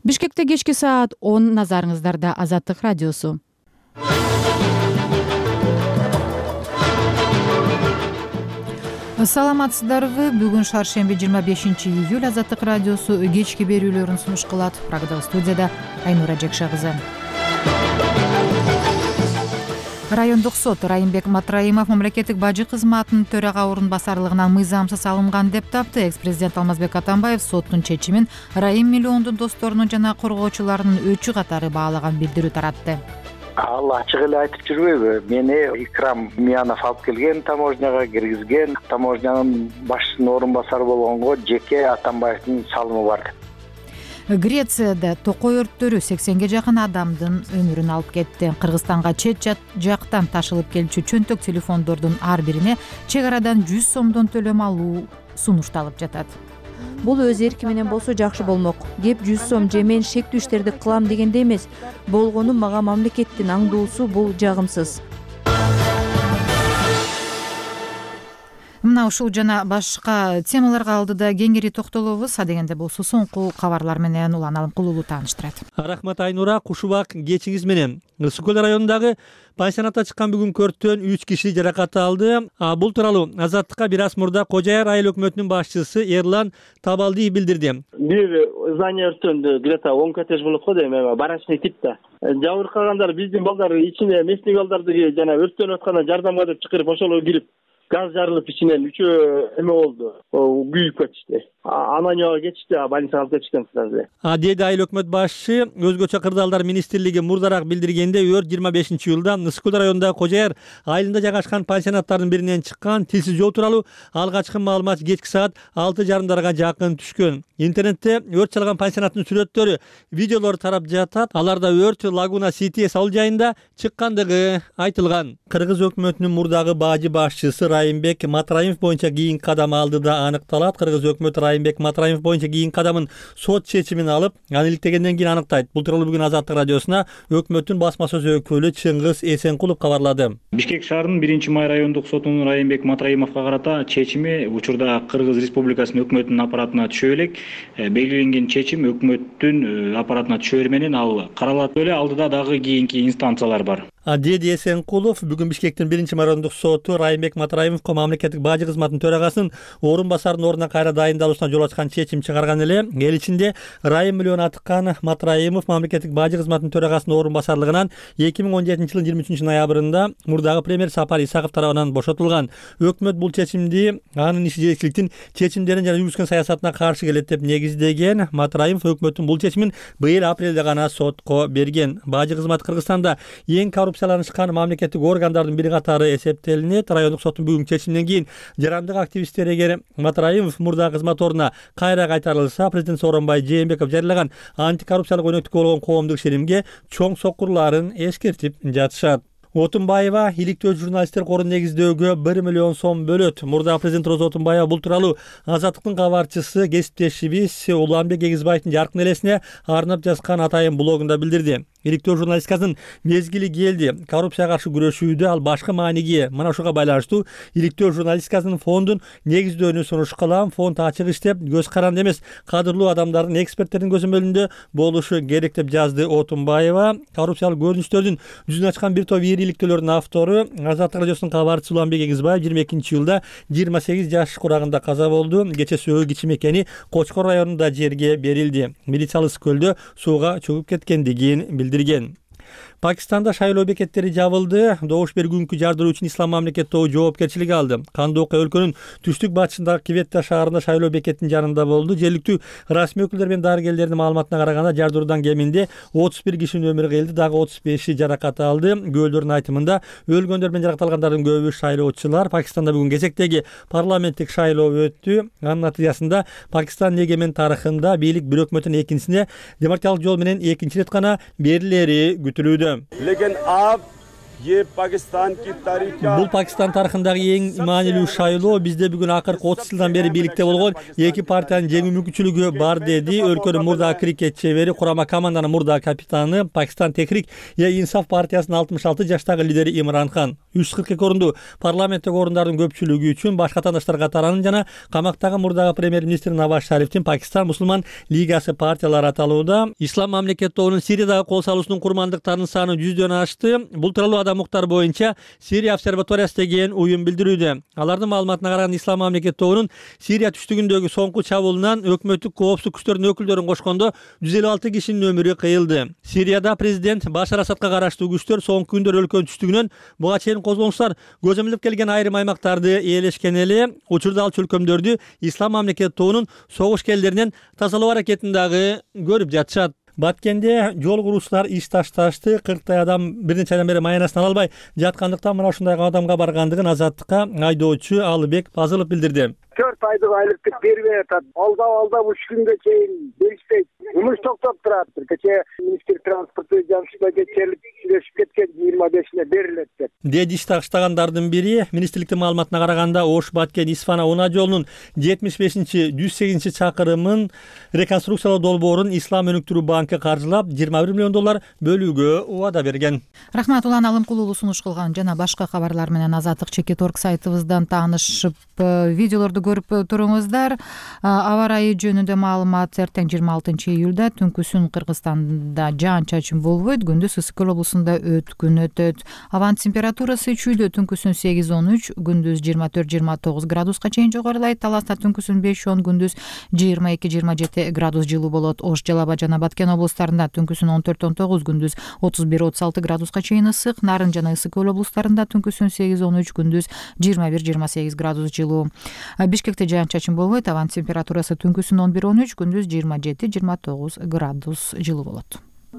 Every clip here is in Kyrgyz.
Бишкекте кечки саат 10 назарыңыздарда Азаттык радиосу. Саламатсыздарбы? Бүгүн шаршемби 25-июль Азаттык радиосу кечки берүүлөрүн сунуш кылат. Программада студияда Айнура Жекша кызы. Райондук сот Райымбек Матраимов мамлекеттик бажы кызматынын төрага орун басарлыгынан мыйзамсыз алынган деп тапты. Экс-президент Алмазбек Атамбаев соттун чечимин Райым миллиондун досторунун жана коргоочуларынын өчү катары баалаган билдирүү таратты. Ал ачык эле айтып жүрбөйбү? Мени Икрам Миянов алып келген, таможняга киргизген, таможнянын башчысынын орун басары болгонго жеке Атамбаевдин салымы бар деп. Грецияда токой өрттөрү 80ге жакын адамдын өмүрүн алып кетти. Кыргызстанга чет жактан ташылып келчү чөнтөк телефондордун ар бирине чек арадан 100 сомдон төлөм алуу сунушталып жатат. Бул өз эрки менен болсо жакшы болмок. Кеп 100 сом же мен шектүү иштерди кылам дегенде эмес. Болгону мага мамлекеттин аңдуусу бул жагымсыз. Мына ушул жана башка темаларга алдыда кеңири токтолобуз. Адегенде болсо соңку кабарлар менен Улан Алымкулуулу тааныштырат. Рахмат Айнура, кушубак кечиңиз менен. Ысык көл районундагы пансионатта чыккан бүгүн көрттөн 3 киши жаракат алды. Бул тууралуу Азаттыкка бир аз мурда Кожояр айыл өкмөтүнүн башчысы Эрлан Табалдиев билдирди. Бир здание өрттөндү, где-то 10 коттедж болот го дейм, барачный типте. Жабыркагандар биздин балдар ичине местный балдарды жана өрттөнүп атканда жардамга деп чакырып ошол кирип газ жарылып ичинен үчөө эме болду. Күйүп кетишти. Ананияга кетишти, больницага алып кетишкен сразу. Деди айыл өкмөт башчы. Өзгөчө кырдаалдар министрлиги мурдараак билдиргенде өрт 25-июлда Ысык көл районундагы Кожояр айылында жайгашкан пансионаттардын биринен чыккан. Тилсиз жол тууралуу алгачкы маалымат кечки саат 6:30 жакын түшкөн. Интернетте өрт чалган пансионаттын сүрөттөрү, видеолору тарап жатат. Аларда өрт Лагуна Сити асыл жайында чыккандыгы айтылган. Кыргыз өкмөтүнүн мурдагы бажы башчысы Райымбек Матраимов боюнча кийинки кадам алды да аныкталат. Кыргыз өкмөтү Райымбек Матраимов боюнча кийинки кадамын сот чечимин алып, аны иликтегенден кийин аныктайт. Бул тууралуу бүгүн Азаттык радиосуна өкмөттүн басма сөз өкүлү Чыңгыз Эсенкулов кабарлады. Бишкек шаарынын 1-май райондук сотунун Райымбек Матраимовго карата чечими учурда Кыргыз Республикасынын өкмөтүнүн аппаратына түшө элек. Белгиленген чечим өкмөттүн аппаратына түшөр менен ал каралат эле, алдыда дагы кийинки инстанциялар бар. Деди Эсенкулов бүгүн Бишкектин 1-май райондук соту Райымбек Матраимовго мамлекеттик бажы кызматынын төрагасынын орун басарынын ордуна кайра дайындалуусуна жол ачкан чечим чыгарган эле. Эл ичинде Райым миллион атыккан Матраимов мамлекеттик бажы кызматынын төрагасынын орун басарлыгынан 2017-жылдын 23-ноябрында мурдагы премьер Сапар Исаков тарабынан бошотулган. Өкмөт бул чечимди анын иши жетекчиликтин чечимдерин жана жүргүзгөн саясатына каршы келет деп негиздеген. Матраимов өкмөттүн бул чечимин быйыл апрелде гана сотко берген. Бажы кызматы Кыргызстанда эң коррупцияланышкан мамлекеттик органдардын бири катары эсептелинет. Райондук соттун бүгүнкү чечиминен кийин жарандык активисттер эгер Матраимов мурдагы кызмат ордуна кайра кайтарылса, президент Сооронбай Жээнбеков жарыялаган антикоррупциялык өнөктүккө болгон коомдук ишенимге чоң сокурларын эскертип жатышат. Отунбаева иликтөө журналисттер корун негиздөөгө 1 миллион сом бөлөт. Мурда президент Роза Отунбаева бул тууралуу Азаттыктын кабарчысы кесиптешибиз Уланбек Эгизбаевдин жаркын элесине арнап жазган атайын блогунда билдирди. Иликтөө журналистикасынын мезгили келди. Коррупцияга каршы күрөшүүдө ал башкы мааниге. Мына ушуга байланыштуу иликтөө журналистикасынын фондун негиздөөнү сунуш кылам. Фонд ачык иштеп, көз каранды эмес, кадырлуу адамдардын, эксперттердин көзөмөлүндө болушу керек деп жазды Отунбаева. Коррупциялык көрүнүштөрдүн жүзүн ачкан бир топ иликтөөлөрдүн автору Азаттык радиосунун кабарчысы Уланбек Эгизбаев 22-июлда 28 жаш курагында каза болду. Кече сөөг ичи мекени Кочкор районунда жерге берилди. Милициялык Ысык көлдө сууга чөгүп кеткендигин билдирген. Пакистанда шайлоо бекеттери жабылды. Добуш бергүнкү жардыруу үчүн Ислам мамлекет тобу жоопкерчилиги алды. Кандыокка өлкөнүн түштүк батышындагы Кветта шаарында шайлоо бекеттин жанында болду. Жергиликтүү расмий өкүлдөр менен дарыгерлердин маалыматына караганда жардыруудан кеминде 31 кишинин өмүрү кыйылды, дагы 35 жаракат алды. Күбөлдөрдүн айтымында өлгөндөр менен жаракаталгандардын көбү шайлоочулар. Пакистанда бүгүн кезектеги парламенттик шайлоо өттү. Анын натыйжасында Пакистандын эгемен тарыхында бийлик бир өкмөттүн экинчисине демократиялык жол менен экинчи ирет гана берилери күтүлүүдө. लेकिन आप Бул Пакистан тарыхындагы эң маанилүү шайлоо. Бизде бүгүн акыркы 30 жылдан бери бийликте болгон эки партиянын жеңүү мүмкүнчүлүгү бар, деди өлкөнүн мурдагы крикет чебери, курама команданын мурдагы капитаны, Пакистан Техрик Инсаф партиясынын 66 жаштагы лидери Имран Хан. 342 орунду парламенттеги орундардын көпчүлүгү үчүн башка катандаштар катаранын жана камактагы мурдагы премьер-министр Наваз Шарифтин Пакистан мусулман лигасы партиялары аталууда. Ислам мамлекет тобунун Сириядагы кол салуусунун курмандыктарынын саны 100дөн ашты. Бул тууралуу Адам Муктар боюнча Сирия обсерваториясы деген уюм билдирүүдө. Алардын маалыматына караганда Ислам мамлекет тобунун Сирия түштүгүндөгү соңку чабуулунан өкмөттүк коопсуздук күчтөрүнүн өкүлдөрүн кошкондо 156 кишинин өмүрү кыйылды. Сирияда президент Башар Асадка караштуу күчтөр соңку күндөр өлкөнүн түштүгүнөн буга чейин козголуңуштар көзөмөлдөп келген айрым аймактарды ээлешкен эле. Учурда ал чөлкөмдөрдү Ислам мамлекет тобунун согуш келлеринен тазалоо аракетин дагы көрүп жатышат. Баткенде жол куруучулар иш ташташты. 40 адам бир нече айдан бери майянасын ала албай жаткандыктан мына ушундай кадамга баргандыгын Азаттыкка айдоочу Алыбек Пазылов билдирди. 4 айдык айлыктык бербей атат. Алдап 3 күнгө чейин беришпейт. Жумуш токтоп турат. Кечээ министр транспорту Жамшитке келип сүйлөшүп кеткен 25-ине берилет деп. Деди иш таштагандардын бири министрликтин маалыматына караганда Ош Баткен Исфана унаа жолунун 75-108 чакырымын реконструкциялоо долбоорун Ислам өнүктүрүү банкы каржылап $21 миллион бөлүүгө убада берген. Рахмат, Улан Алымкулуулу сунуш кылган жана башка кабарлар менен Азаттык Чекит.орг сайтыбыздан таанышып видеолорду көрүп туруңуздар. Аба ырайы жөнүндө маалымат: эртең 26 июлда түнкүсүн Кыргызстанда жаан-чачын болбойт, күндүз Ысык-Көл облусунда өткүн өтөт. Абанын температурасы чүйдө түнкүсүн 8-13, күндүз 24-29 градуска чейин жогорулайт. Таласта түнкүсүн 5-10, күндүз 22-27 градус жылуу болот. Ош, Жалал Абад жана Баткен облустарында түнкүсүн 14-19, күндүз 31-36 градуска чейин ысык. Нарын жана Ысык-Көл облустарында түнкүсүн 8-13, күндүз 21-28 градус жылуу. Бишкекте жаан-чачын болбойт. Абанын температурасы түнкүсүн 11-13, күндүз 27-29 градус жылуу болот.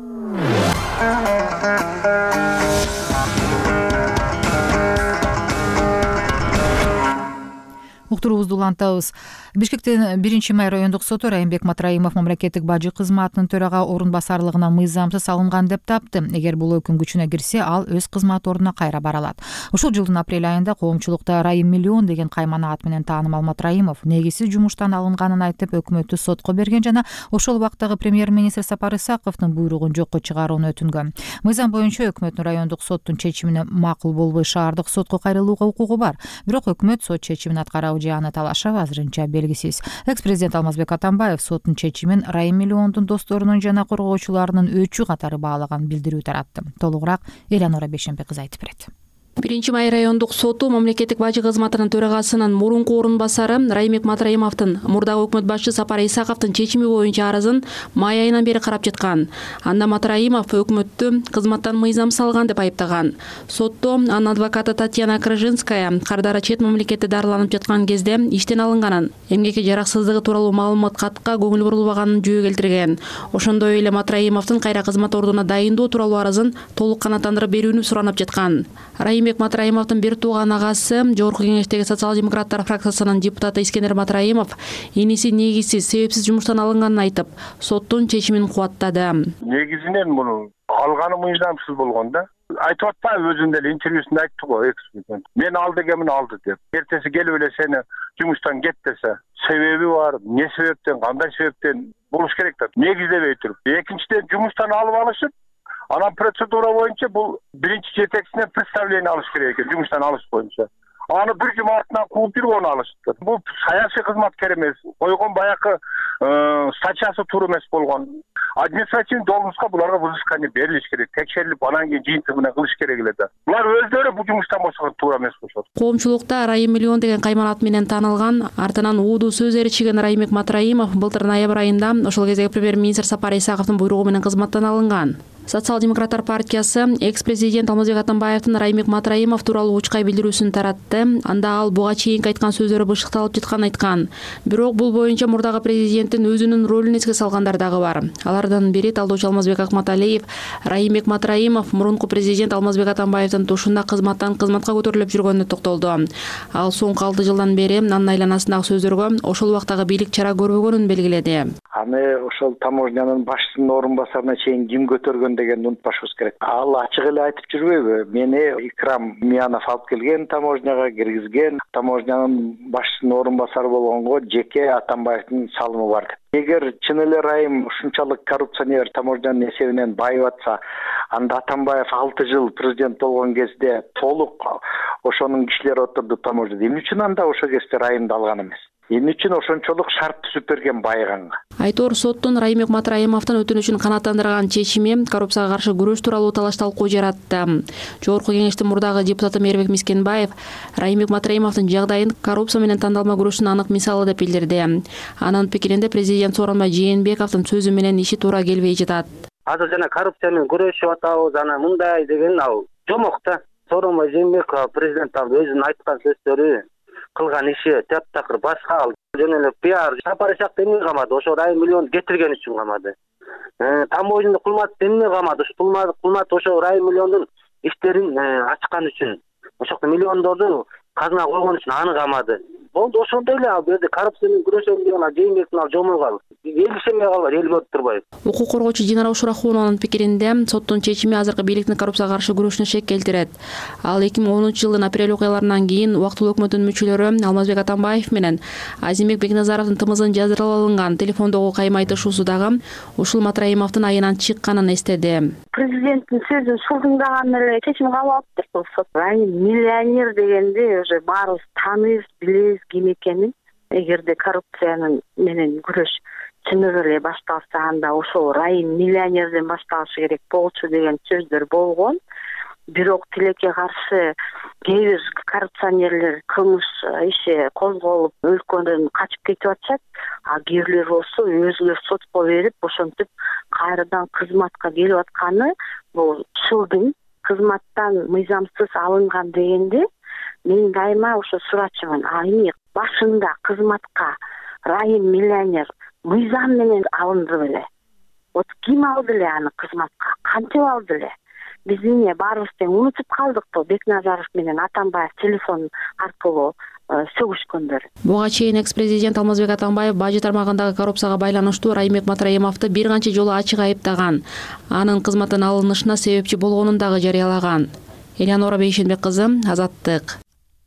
Уктуруубузду улантабыз. Бишкектин 1-май райондук соту Райымбек Матраимов мамлекеттик бажы кызматынын төрага орун басарлыгынан мыйзамсыз алынган деп тапты. Эгер бул өкүм күчүнө кирсе, ал өз кызмат ордуна кайра бара алат. Ушул жылдын апрель айында коомчулукта Райым миллион деген каймана ат менен таанымал Матраимов негизсиз жумуштан алынганын айтып, өкмөттү сотко берген жана ошол убактагы премьер-министр Сапар Исаковдун буйругун жокко чыгарууну өтүнгөн. Мыйзам боюнча өкмөттүн райондук соттун чечимине макул болбой шаардык сотко кайрылууга укугу бар. Бирок өкмөт сот чечимин аткарабы же аны талашабы азырынча белгисиз. Экс-президент Алмазбек Атамбаев соттун чечимин Райым миллиондун досторунун жана коргоочуларынын өчү катары баалаган билдирүү таратты. Толугураак Элянора Бейшенбек кызы айтып берет. 1-май райондук соту мамлекеттик бажы кызматынын төрагасынын мурунку орун басары Райымбек Матраимовдун мурдагы өкмөт башчысы Сапар Исаковдун чечими боюнча арызын май айынан бери карап жаткан. Анда Матраимов өкмөттү кызматтан мыйзамсыз алган деп айыптаган. Сотто анын адвокаты Татьяна Крыжинская кардары чет мамлекетте дарыланып жаткан кезде иштен алынганын, эмгекке жараксыздыгы тууралуу маалымат катка көңүл бурулбаганын жөө келтирген. Ошондой эле Матраимовдун кайра кызмат ордуна дайындоо тууралуу арызын толук канааттандырып берүүнү суранып жаткан. Райымбек Матраимовдун бир тууган агасы, Жогорку Кеңештеги социал-демократтар фракциясынын депутаты Искендер Матраимов иниси негизсиз, себепсиз жумуштан алынганын айтып, соттун чечимин кубаттады. Негизинен муну алганы мыйзамсыз болгон да. Айтып атпайбы, өзүнүн эле интервьюсунда айтты го экс-президент. Мен алды экенмин, алды деп. Эртеси келип эле сени жумуштан кет десе, себеби бар, эмне себептен, кандай себептен болуш керек да. Негиздебей туруп. Экинчиден жумуштан алып алышып, анан процедура боюнча бул биринчи жетекчисинен представление алыш керек экен, жумуштан алыш боюнча. Аны бир жума артынан кууп жүрүп аны алышты. Бул саясий кызматкер эмес, койгон баягы статьясы туура эмес болгон. Административный должностька буларга взыскание берилиш керек, текшерилип, анан кийин жыйынтыгы менен кылыш керек эле да. Булар өздөрү бул жумуштан бошогон туура эмес болушот. Коомчулукта Райым миллион деген кайманат менен таанылган, артынан уудуу сөз ээрчиген Райымбек Матраимов былтыр ноябрь айында ошол кездеги премьер-министр Сапар Исаковдун буйругу менен кызматтан алынган. Социал-демократтар партиясы экс-президент Алмазбек Атамбаевдин Райымбек Матраимов тууралуу учкай билдирүүсүн таратты. Анда ал буга чейинки айткан сөздөрү бышыкталып жатканын айткан. Бирок бул боюнча мурдагы президенттин өзүнүн ролун эске салгандар дагы бар. Алардын бири талдоочу Алмазбек Акматалиев Райымбек Матраимов мурунку президент Алмазбек Атамбаевдин тушунда кызматтан кызматка көтөрүлүп жүргөнүнө токтолду. Ал соңку 6 жылдан бери анын айланасындагы сөздөргө ошол убактагы бийлик чара көрбөгөнүн белгиледи. Аны ошол таможнянын башчысынын орун басарына чейин ким көтөргөн болгон дегенди унутпашыбыз керек. Ал ачык эле айтып жүрбөйбү? Мени Икрам Миянов алып келген, таможняга киргизген, таможнянын башчысынын орун басары болгонго жеке Атамбаевдин салымы бар деп. Эгер чын эле Райым ушунчалык коррупционер, таможнянын эсебинен байып атса, анда Атамбаев 6 жыл президент болгон кезде толук ошонун кишилери отурду таможняда. Эмне үчүн анда ошол кезде Райымды алган эмес? Эмне үчүн ошончолук шарт түзүп берген байыганга? Айтор соттун Райымбек Матраимовдун өтүнүчүн канааттандырган чечими коррупцияга каршы күрөш тууралуу талаш талкуу жаратты. Жогорку кеңештин мурдагы депутаты Мээрбек Мискенбаев Райымбек Матраимовдун жагдайын коррупция менен тандалма күрөштүн анык мисалы деп билдирди. Анын пикиринде президент Сооронбай Жээнбековдун сөзү менен иши туура келбей жатат. Азыр жана коррупция менен күрөшүп атабыз, ана мындай деген ал жомок да. Сооронбай Жээнбеков президент өзүнүн айткан сөздөрү, кылган иши таптакыр башка, ал жөн эле пиар. Сапар Исакты эмне камады? Ошо Райым миллион кетирген үчүн камады. Таможня Кулматов эмне камады? Кулматов ошо Райым миллиондун иштерин ачкан үчүн, ошол миллиондорду казына койгон үчүн аны камады. Болду, ошондой эле ал жерде коррупция менен күрөшөм деген ал Жээнбектин ал жомогу эл ишенбей калбайт, эл көрүп турбайбы. Укук коргоочу Динара Ушурахунованын пикиринде соттун чечими азыркы бийликтин коррупцияга каршы күрөшүнө шек келтирет. Ал 2010-жылдын апрель окуяларынан кийин убактылуу өкмөттүн мүчөлөрү Алмазбек Атамбаев менен Азимбек Бекназаровдун тымызын жаздырып алынган телефондогу кайма айтышуусу дагы ушул Матраимовдун айынан чыкканын эстеди. Президенттин сөзүн шулдуңдаган эле чечим кабыл алыптыр бул сот. Райым миллионер дегенди уже баарыбыз тааныйбыз, билебиз ким экенин. Эгерде коррупциянын менен күрөш чыныгы эле башталса, анда ошол Райым миллионерден башталышы керек болчу деген сөздөр болгон. Бирок тилекке каршы кээ бир коррупционерлер кылмыш иши козголуп өлкөдөн качып кетип атышат. А кээ бирлер болсо өзүлөр сотко берип ошентип кайрадан кызматка келип атканы бул чылдың кызматтан мыйзамсыз алынган дегенде мен дайыма ошо сурачумун. Эмне башында кызматка Райым миллионер мыйзам менен алынды беле? Вот ким алды эле аны кызматка? Кантип алды эле? Биз эмне баарыбыз тең унутуп калдыкпы Бекназаров менен Атамбаев телефон аркылуу сөгүшкөндөр. Буга чейин экс-президент Алмазбек Атамбаев бажы тармагындагы коррупцияга байланыштуу Райымбек Матраимовду бир канча жолу ачык айыптаган, анын кызматтан алынышына себепчи болгонун дагы жарыялаган. Элеонора Бейшенбек кызы, Азаттык.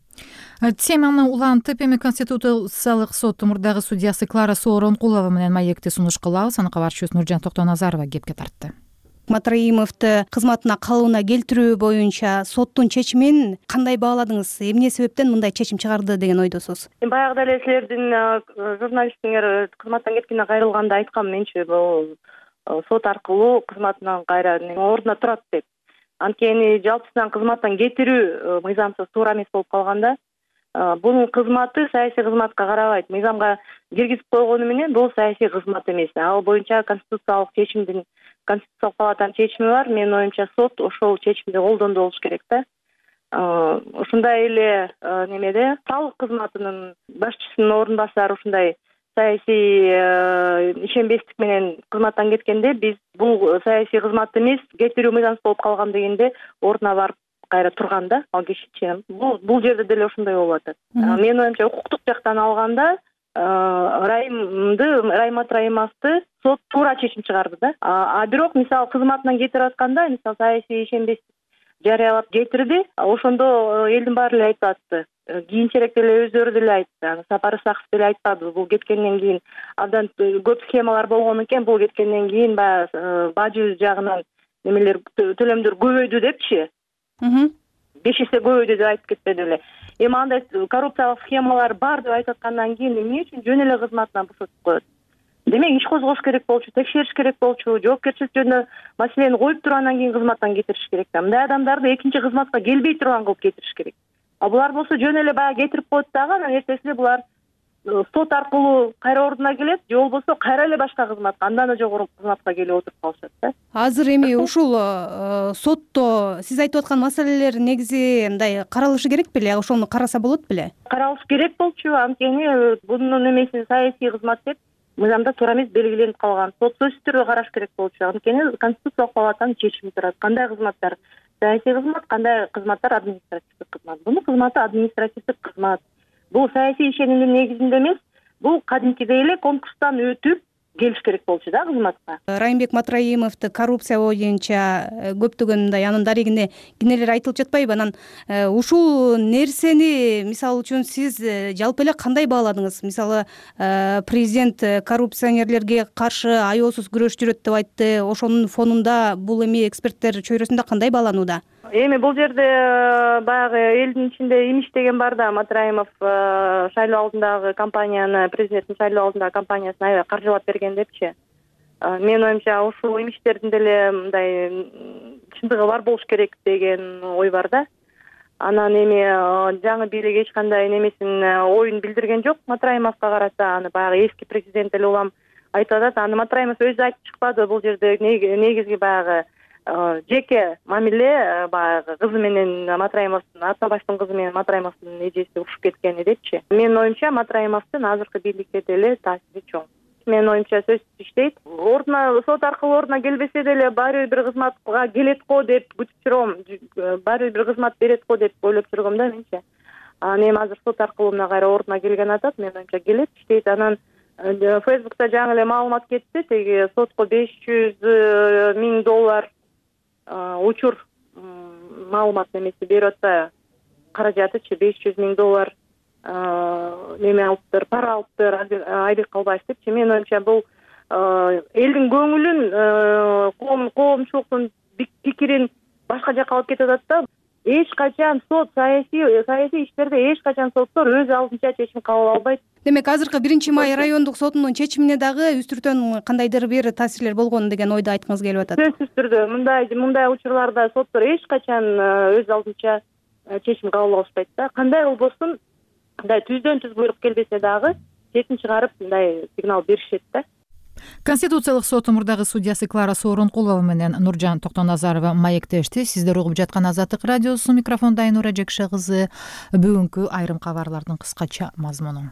Теманы улантып, эми Конституциялык соттун мурдагы судьясы Клара Сооронкулова менен маекти сунуш кылабыз. Аны кабарчыбыз Нуржан Токтоназарова кепке тартты. Матраимовду кызматына калууна келтирүү боюнча соттун чечимин кандай бааладыңыз? Эмне себептен мындай чечим чыгарды деген ойдосуз? Баягыда эле силердин журналистиңер кызматтан кеткенде кайрылганда айткам менчи, бул сот аркылуу кызматынан кайра ордуна турат деп. Анткени жалпысынан кызматтан кетирүү мыйзамсыз туура эмес болуп калганда, бунун кызматы саясий кызматка карабайт. Мыйзамга киргизип койгону менен бул саясий кызмат эмес. Ал боюнча Конституциялык палатанын чечими бар. Менин оюмча сот ошол чечимди колдонду болуш керек да. Ушундай эле немеде салык кызматынын башчысынын орун басары ушундай саясий ишенбестик менен кызматтан кеткенде биз бул саясий кызмат эмес, кетирүү мыйзамсыз болуп калган дегенде ордуна барып кайра турган да, ал кишичи. Бул жерде деле ошондой болуп атат. Менин оюмча укуктук жактан алганда Райым Матраимовду сот туура чечим чыгарды да. А бирок мисалы кызматынан кетирип атканда, мисалы саясий ишенбестик жарыялап кетирди. Ошондо элдин баары эле айтып атты. Кийинчерээк деле өздөрү деле айтты. Сапар Исаков деле айтпады. Бул кеткенден кийин абдан көп схемалар болгон экен. Бул кеткенден кийин бажы жагынан немелер төлөмдөр көбөйдү депчи. 5 эсе көбөйдү деп айтып кетпеди эле. Эми андай коррупциялык схемалар бар деп айтып аткандан кийин эмне үчүн жөн эле кызматынан бошотуп коет? Демек иш козгош керек болчу, текшериш керек болчу, жоопкерчилик жөнүндө маселени коюп туруп андан кийин кызматтан кетириш керек да. Мындай адамдарды экинчи кызматка келбей турган кылып кетириш керек. А булар болсо жөн эле баягы кетирип коет дагы, анан эртесинде булар сот аркылуу кайра ордуна келет, же болбосо кайра эле башка кызматка, андан да жогору кызматка келип отуруп калышат да. Азыр эми ушул сотто сиз айтып аткан маселелер негизи мындай каралышы керек беле? Ошону караса болот беле? Каралыш керек болчу, анткени бунун эмеси саясий кызмат деп мыйзамда туура эмес белгиленип калган. Сот сөзсүз түрдө караш керек болчу. Анткени Конституциялык палатанын чечими турат. Кандай кызматтар саясий кызмат, кандай кызматтар административдик кызмат. Бунун кызматы административдик кызмат. Бул саясий ишенимдин негизинде эмес, бул кадимкидей эле конкурстан өтүп, келиш керек болчу да кызматка. Райымбек Матраимовду коррупция боюнча көптөгөн мындай анын дарегине кенелер айтылып жатпайбы? Анан ушул нерсени мисалы үчүн сиз жалпы эле кандай бааладыңыз? Мисалы президент коррупционерлерге каршы аеосуз күрөш жүрөт деп айтты. Ошонун фонунда бул эми эксперттер чөйрөсүндө кандай бааланууда? Эми бул жерде баягы элдин ичинде имиш деген бар да. Матраимов шайлоо алдындагы кампанияны, президенттин шайлоо алдындагы кампаниясын аябай каржылап берген депчи. Менин оюмча ушул имиштердин деле мындай чындыгы бар болуш керек деген ой бар да. Анан эми жаңы бийлик эч кандай немесин оюн билдирген жок Матраимовго карата. Аны баягы эски президент эле улам айтып атат. Аны Матраимов өзү айтып чыкпады. Бул жерде негизги баягы жеке мамиле баягы кызы менен Матраимовдун, Атабаштын кызы менен Матраимовдун эжеси урушуп кеткени депчи. Менин оюмча Матраимовдун азыркы бийликке деле таасири чоң. Менин оюмча сөзсүз иштейт. Сот аркылуу ордуна келбесе деле баары бир кызматка келет го деп күтүп жүрөм. Баары бир кызмат берет го деп ойлоп жүргөм да менче. Эми азыр сот аркылуу мына кайра ордуна келген атат. Менин оюмча келет, иштейт. Анан Фейсбукта жаңы эле маалымат кетти. Теги сотко $500,000 учур маалымат немеси берип атпайбы? Каражатычы $500,000 неме алыптыр, пара алыптыр, Айбек Калбаев депчи. Менин оюмча бул элдин көңүлүн, коомчулуктун пикирин башка жакка алып кетип атат да. Эч качан сот саясий иштерде эч качан соттор өз алдынча чечим кабыл албайт. Демек азыркы 1-Май райондук сотунун чечимине дагы үстүртөн кандайдыр бир таасирлер болгон деген ойду айткыңыз келип атат. Сөзсүз түрдө мындай учурларда соттор эч качан өз алдынча чечим кабыл алышпайт да. Кандай болбосун мындай түздөн түз буйрук келбесе дагы чечим чыгарып мындай сигнал беришет да. Конституциялык соттун мурдагы судьясы Клара Сооронкулова менен Нуржан Токтоназарова маектешти. Сиздер угуп жаткан Азаттык радиосу, микрофондо Айнура Жекше кызы. Бүгүнкү айрым кабарлардын кыскача мазмуну.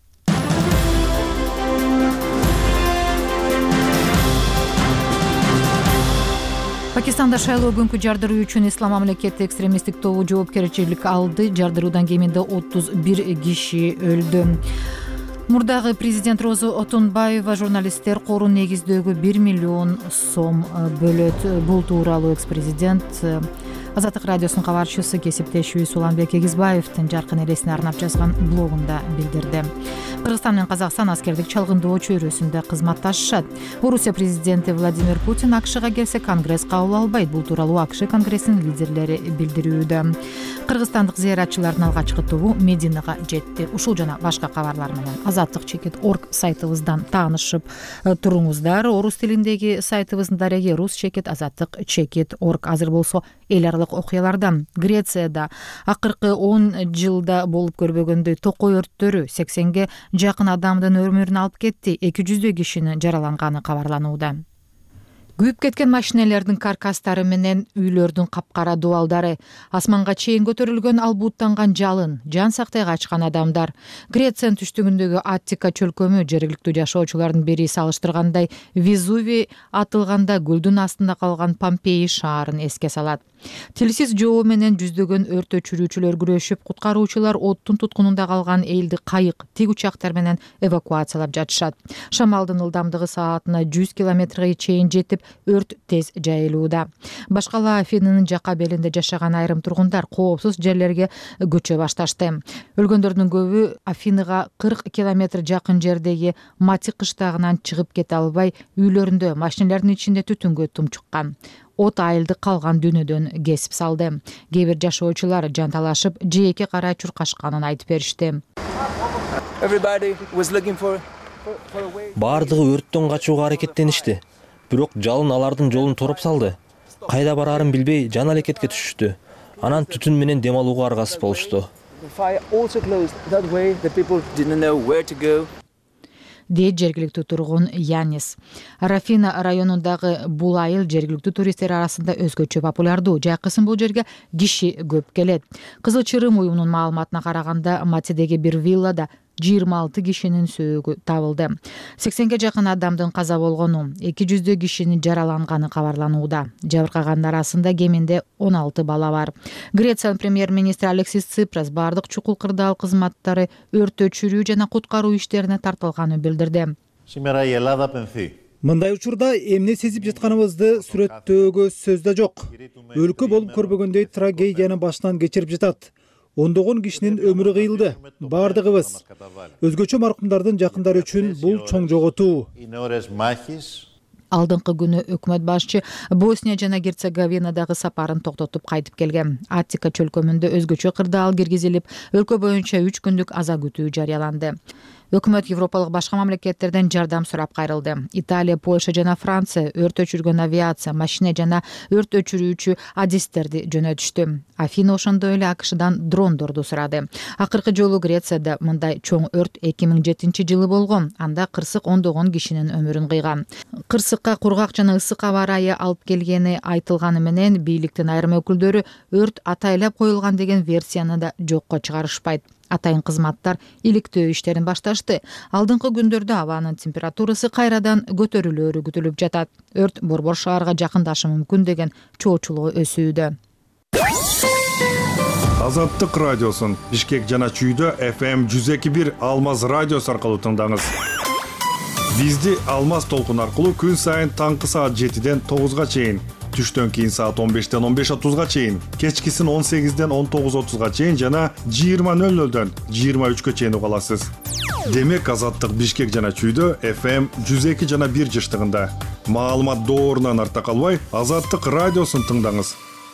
Пакистанда шайлоо күнкү жардыруу үчүн Ислам мамлекети экстремисттик тобу жоопкерчилик алды. Жардыруудан кеминде 31 киши өлдү. Мурдагы президент Роза Отунбаева журналисттер корун негиздөөгө 1 миллион сом бөлөт. Бул тууралуу экс-президент Азаттык радиосунун кабарчысы кесиптешүүсү Уланбек Эгизбаевдин жаркын элесине арнап жазган блогунда билдирди. Кыргызстан менен Казакстан аскердик чалгындоо чөйрөсүндө кызматташышат. Орусия президенти Владимир Путин АКШга келсе Конгресс кабыл албайт. Бул тууралуу АКШ Конгрессинин лидерлери билдирүүдө. Кыргызстандык зыяратчылардын алгачкы тобу Мединага жетти. Ушул жана башка кабарлар менен azatlyk.org сайтыбыздан таанышып туруңуздар. Орус тилиндеги сайтыбыздын дареги rusчекит.azatlyk.org. Азыр болсо эл аралык окуялардан. Грецияда акыркы 10 жылда болуп көрбөгөндөй токой өрттөрү 80ге жакын адамдын өмүрүн алып кетти. 200 кишинин жараланганы кабарланууда. Күйүп кеткен машинелердин каркастары менен үйлөрдүн капкара дубалдары, асманга чейин көтөрүлгөн ал буттанган жалын, жан сактай качкан адамдар. Грециянын түштүгүндөгү Аттика чөлкөмү жергиликтүү жашоочулардын бири салыштыргандай Везувий атылганда гүлдүн астында калган Помпеи шаарын эске салат. Тилсиз жоо менен жүздөгөн өрт өчүрүүчүлөр күрөшүп, куткаруучулар оттун туткунунда калган элди кайык, тик учактар менен эвакуациялап жатышат. Шамалдын ылдамдыгы саатына 100 километрге чейин жетип, өрт тез жайылууда. Башкала Афинынын жака белинде жашаган айрым тургундар коопсуз жерлерге көчө башташты. Өлгөндөрдүн көбү Афиныга 40 километр жакын жердеги Мати кыштагынан чыгып кете албай, үйлөрүндө машинелердин ичинде түтүнгө тумчуккан. От айылды калган дүйнөдөн кесип салды. Кээ бир жашоочулар жанталашып, жээкке карай чуркашканын айтып беришти. Бардыгы өрттөн качууга аракеттеништи. Бирок жалын алардын жолун тороп салды. Кайда барарын билбей жан алекетке түшүштү. Анан түтүн менен дем алууга аргасыз болушту. Дейт жергиликтүү тургун Янис. Рафина районундагы бул айыл жергиликтүү туристтер арасында өзгөчө популярдуу. Жайкысын бул жерге киши көп келет. Кызыл Чырым уюмунун маалыматына караганда, Матидеги бир виллада 26 кишинин сөөгү табылды. 80ге жакын адамдын каза болгону, 200 кишинин жараланганы кабарланууда. Жабыркагандар арасында кеминде 16 бала бар. Грециянын премьер-министри Алексис Ципрас бардык чукул кырдаал кызматтары өрт өчүрүү жана куткаруу иштерине тартылганын билдирди. мындай учурда эмне сезип жатканыбызды сүрөттөөгө сөз да жок. Өлкө болуп көрбөгөндөй трагедияны башынан кечирип жатат. Ондогон кишинин өмүрү кыйылды. Бардыгыбыз. Өзгөчө маркумдардын жакындары үчүн бул чоң жоготуу. Алдыңкы күнү өкмөт башчы Босния жана Герцеговинадагы сапарын токтотуп кайтып келген. Аттика чөлкөмүндө өзгөчө кырдаал киргизилип, өлкө боюнча 3 күндүк аза күтүү жарыяланды. Өкмөт Европалык башка мамлекеттерден жардам сурап кайрылды. Италия, Польша жана Франция өрт өчүргөн авиация, машина жана өрт өчүрүүчү адистерди жөнөтүштү. Афина ошондой эле АКШдан дрондорду сурады. Акыркы жолу Грецияда мындай чоң өрт 2007-жылы болгон. Анда кырсык ондогон кишинин өмүрүн кыйган. Кырсыкка кургак жана ысык аба ырайы алып келгени айтылганы менен бийликтин айрым өкүлдөрү өрт атайлап коюлган деген версияны да жокко чыгарышпайт. Атайын кызматтар иликтөө иштерин башташты. Алдыңкы күндөрдө абанын температурасы кайрадан көтөрүлөөрү күтүлүп жатат. Өрт Борбор шаарга жакындашы мүмкүн деген чоочулоо өсүүдө. Азаттык радиосун Бишкек жана Чүйдө FM 102.1 Алмаз радиосу аркылуу тыңдаңыз. Бизди Алмаз толкун аркылуу күн сайын таңкы саат 7ден 9га чейин, түштөн кийин саат 15ден 15:30га чейин, кечкисин 18ден 19:30га чейин жана 20:00дөн 23га чейин уга аласыз. Демек Азаттык Бишкек жана Чүйдө FM 102 жана 1 жыштыгында. Маалымат доорунан арта калбай, Азаттык радиосун тыңдаңыз.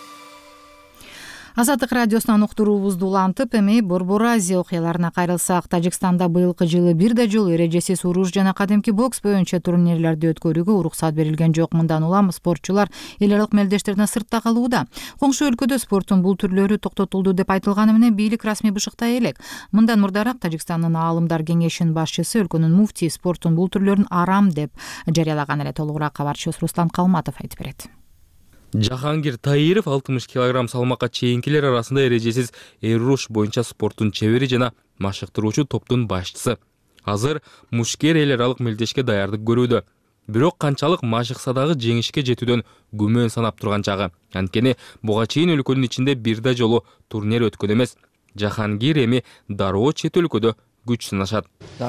Азаттык радиосунан уктуруубузду улантып, эми Борбор Азия окуяларына кайрылсак, Тажикстанда быйылкы жылы бир да жолу эрежесиз уруш жана кадимки бокс боюнча турнирлерди өткөрүүгө уруксат берилген жок. Мындан улам спортчулар эл аралык мелдештерден сыртта калууда. Коңшу өлкөдө спорттун бул түрлөрү токтотулду деп айтылганы менен бийлик расмий бышыктай элек. Мындан мурдараак Тажикстандын аалымдар кеңешинин башчысы өлкөнүн муфтии спорттун бул түрлөрүн арам деп жарыялаган эле. Толугураак кабарчыбыз Руслан Калматов айтып берет. Жахангир Таиров 60 кг салмакка чейинкилер арасында эрежесиз эруруш боюнча спорттун чебери жана машыктыруучу топтун башчысы. Азыр мушкер эл аралык мелдешке даярдык көрүүдө. Бирок канчалык машыкса дагы жеңишке жетүүдөн күмөн санап турган чагы. Анткени буга чейин өлкөнүн ичинде бир да жолу турнир өткөн эмес. Жахангир эми дароо чет өлкөдө күч сынашат.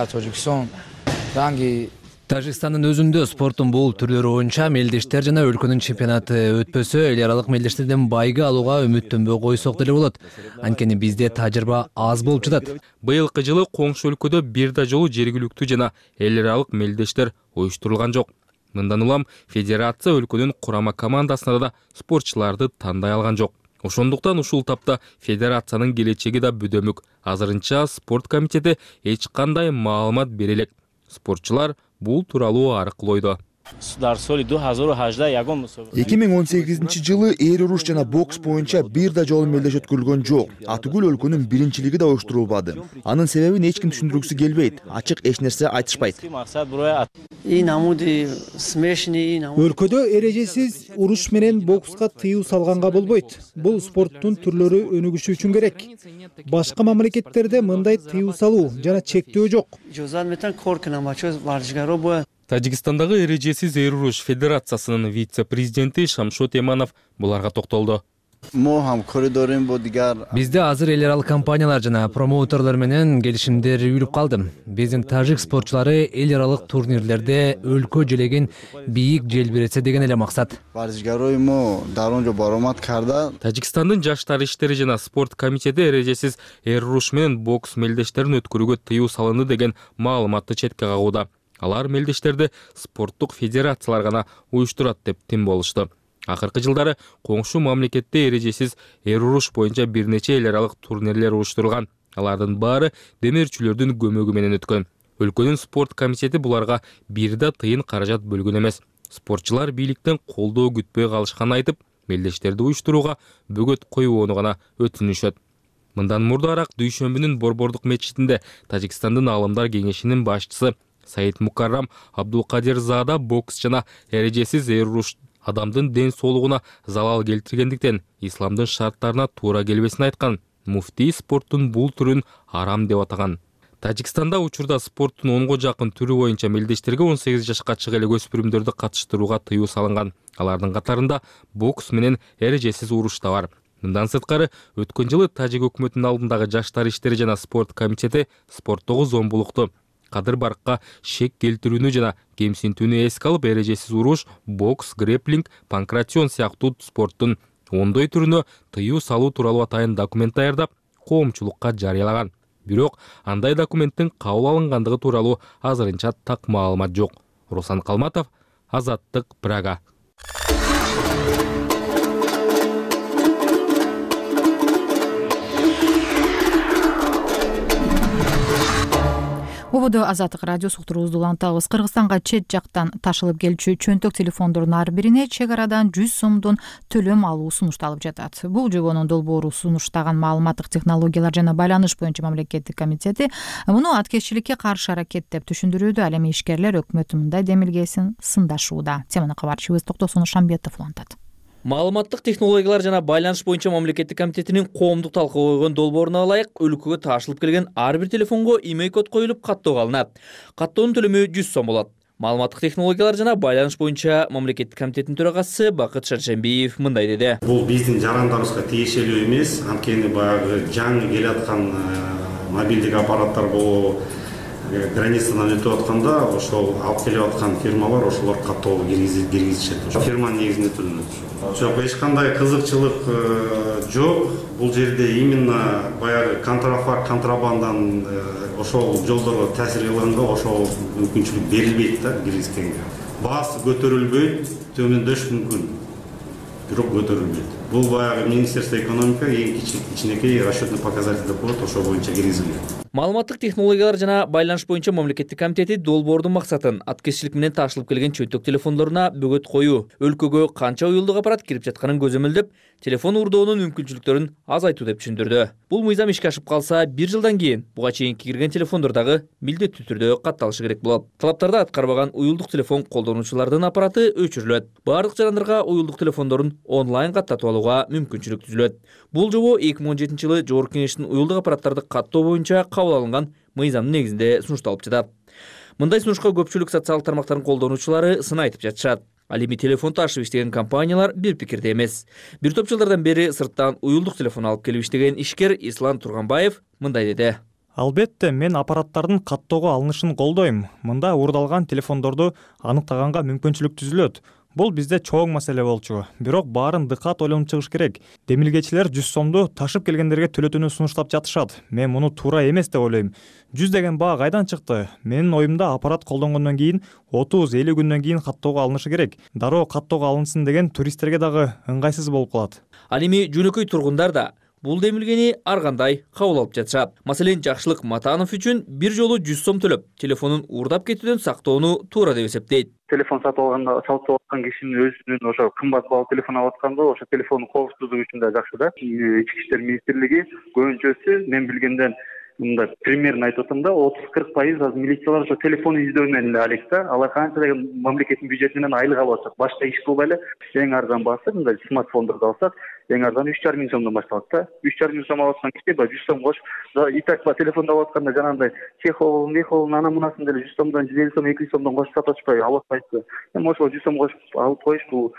Тажикстандын өзүндө спорттун бул түрлөрү боюнча мелдештер жана өлкөнүн чемпионаты өтпөсө, эл аралык мелдештерден байга алууга үмүттөнбөй койсок деле болот. Анткени бизде тажрыйба аз болуп жатат. Быйылкы жылы коңшу өлкөдө бир да жолу жергиликтүү жана эл аралык мелдештер уюштурулган жок. Мындан улам федерация өлкөнүн курама командасына да спортчуларды тандай алган жок. Ошондуктан ушул тапта федерациянын келечеги да бүдөмүк. Азырынча спорт комитети эч кандай маалымат бере элек. Спортчулар бул тууралуу аркылуу ойдо. 2018-жылы эр уруш жана бокс боюнча бир да жолу мелдеш өткөрүлгөн жок. Атүгүл өлкөнүн биринчилиги да уюштурулбады. Анын себебин эч ким түшүндүргүсү келбейт. Ачык эч нерсе айтышпайт. Өлкөдө эрежесиз уруш менен бокска тыюу салганга болбойт. Бул спорттун түрлөрү өнүгүшү үчүн керек. Башка мамлекеттерде мындай тыюу салуу жана чектөө жок. Тажикстандагы эрежесиз эруруш федерациясынын вице-президенти Шамшот Эманов буларга токтолду. Бизде азыр эл аралык компаниялар жана промоутерлор менен келишимдер үйүлүп калды. Биздин тажик спортчулары эл аралык турнирлерде өлкө желегин бийик желбиресе деген эле максат. Тажикстандын жаштар иштери жана спорт комитети эрежесиз эруруш менен бокс мелдештерин өткөрүүгө тыюу салынды деген маалыматты четке кагууда. Алар мелдештерди спорттук федерациялар гана уюштурат деп тим болушту. Акыркы жылдары коңшу мамлекетте эрежесиз эруруш боюнча бир нече эл аралык турнирлер уюштурулган. Алардын баары демирчүлөрдүн көмөгү менен өткөн. Өлкөнүн спорт комитети буларга бир да тыйын каражат бөлгөн эмес. Спортчулар бийликтен колдоо күтпөй калышканын айтып, мелдештерди уюштурууга бөгөт коюуну гана өтүнүшөт. Мындан мурдараак дүйшөмбүнүн Борбордук мечитинде Тажикстандын аалымдар кеңешинин башчысы Саид Мукаррам Абдулкадир Зада бокс жана эрежесиз эруруш адамдын ден соолугуна залал келтиргендиктен исламдын шарттарына туура келбесин айткан. Муфтий спорттун бул түрүн арам деп атаган. Тажикстанда учурда спорттун 10го жакын түрү боюнча мелдештерге 18 жашка чыга элек өспүрүмдөрдү катыштырууга тыюу салынган. Алардын катарында бокс менен эрежесиз уруш да бар. Мындан сырткары өткөн жылы тажик өкмөтүнүн алдындагы жаштар иштери жана спорт комитети спорттогу зомбулукту кадыр баркка шек келтирүүнү жана кемсинтүүнү эске алып, эрежесиз уруш, бокс, грэпплинг, панкратион сыяктуу спорттун ондой түрүнө тыюу салуу тууралуу атайын документ даярдап, коомчулукка жарыялаган. Бирок андай документтин кабыл алынгандыгы тууралуу азырынча так маалымат жок. Руслан Калматов, Азаттык, Прага. Ободо Азаттык радиосу уктуруубузду улантабыз. Кыргызстанга чет жактан ташылып келчү чөнтөк телефондордун ар бирине чек арадан 100 сомдон төлөм алуу сунушталып жатат. Бул жобонун долбоору сунуштаган маалыматтык технологиялар жана байланыш боюнча мамлекеттик комитети муну аткезчиликке каршы аракет деп түшүндүрүүдө. Ал эми ишкерлер өкмөттүн мындай демилгесин сындашууда. Теманы кабарчыбыз Токтосун Шамбетов улантат. Маалыматтык технологиялар жана байланыш боюнча мамлекеттик комитетинин коомдук талкууга койгон долбооруна ылайык өлкөгө ташылып келген ар бир телефонго имей код коюлуп каттоого алынат. Каттоонун төлөмү 100 сом болот. Маалыматтык технологиялар жана байланыш боюнча мамлекеттик комитеттин төрагасы Бакыт Шаршембиев мындай деди. Бул биздин жарандарыбызга тиешелүү эмес, анткени баягы жаңы келаткан мобилдик аппараттар болобу границадан өтүп атканда ошол алып келип аткан фирмалар ошолор каттоого киргизишет. Фирма негизинде төлөнөт. Жок, эч кандай кызыкчылык жок. Бул жерде именно баягы контрабандан ошол жолдорго таасир кылганга ошол мүмкүнчүлүк берилбейт да киргизгенге. Баасы көтөрүлбөйт, төмөндөш мүмкүн. Бирок көтөрүлбөйт. Бул баягы Министерство экономика эң кичинекей расчетный показатель деп коет, ошол боюнча киргизилген. Маалыматтык технологиялар жана байланыш боюнча мамлекеттик комитети долбоордун максатын аткезчилик менен ташылып келген чөнтөк телефондоруна бөгөт коюу, өлкөгө канча уюлдук аппарат кирип жатканын көзөмөлдөп, телефон урдоонун мүмкүнчүлүктөрүн азайтуу деп түшүндүрдү. Бул мыйзам ишке ашып калса, 1 жылдан кийин буга чейинки кирген телефондордагы милдеттүү түрдө катталышы керек болот. Талаптарды аткарбаган уюлдук телефон колдонуучулардын аппараты өчүрүлөт. Бардык жарандарга уюлдук телефондорун онлайн каттатып алууга мүмкүнчүлүк түзүлөт. Бул жобо 2017-жылы Жогорку Кеңештин уюлдук аппараттарды каттоо боюнча кабыл алынган мыйзамдын негизинде сунушталып жатат. Мындай сунушка көпчүлүк социалдык тармактардын колдонуучулары сын айтып жатышат. Ал эми телефон ташып иштеген компаниялар бир пикирде эмес. Бир топ жылдардан бери сырттан уюлдук телефон алып келип иштеген ишкер Ислам Турганбаев мындай деди. Албетте, мен аппараттардын каттоого алынышын колдойм. Мында урдалган телефондорду аныктаганга мүмкүнчүлүк түзүлөт. Бул бизде чоң маселе болчу. Бирок баарын дыкат ойлонуп чыгыш керек. Демилгечилер 100 сомду ташып келгендерге төлөтүүнү сунуштап жатышат. Мен муну туура эмес деп ойлойм. 100 деген баа кайдан чыкты? Менин оюмда аппарат колдонгондон кийин 30-50 күндөн кийин каттоого алынышы керек. Дароо каттоого алынсын деген туристтерге дагы ыңгайсыз болуп калат. Ал эми жөнөкөй тургундар да бул демилгени ар кандай кабыл алып жатышат. Маселен, Жакшылык Матанов үчүн бир жолу 100 сом төлөп, телефонун уурдап кетүүдөн сактоону туура деп эсептейт. Телефон сатып аткан кишинин өзүнүн ошо кымбат баалуу телефон алып атканда ошо телефондун коопсуздугу үчүн да жакшы да. Ички иштер министрлиги көбүнчөсү мен билгенден мында примерно айтып атам да 30-40% азыр милициялар ошо телефон издөө менен эле алек да. Алар канча деген мамлекеттин бюджетинен айлык алып атышат. Башка иш кылбай эле эң арзан баасы мындай смартфондорду алсак, эң арзан 3,5 миң сомдон башталат да. 3,5 миң сом алып аткан киши 100 сом кош. И так телефонду алып атканда жанагындай чехолун ана мунасын деле 100 сомдон, 150 сом, 200 сомдон кошуп сатып атышпайбы, алып атпайбы. Эми ошол 100 сом кошуп алып коюш бул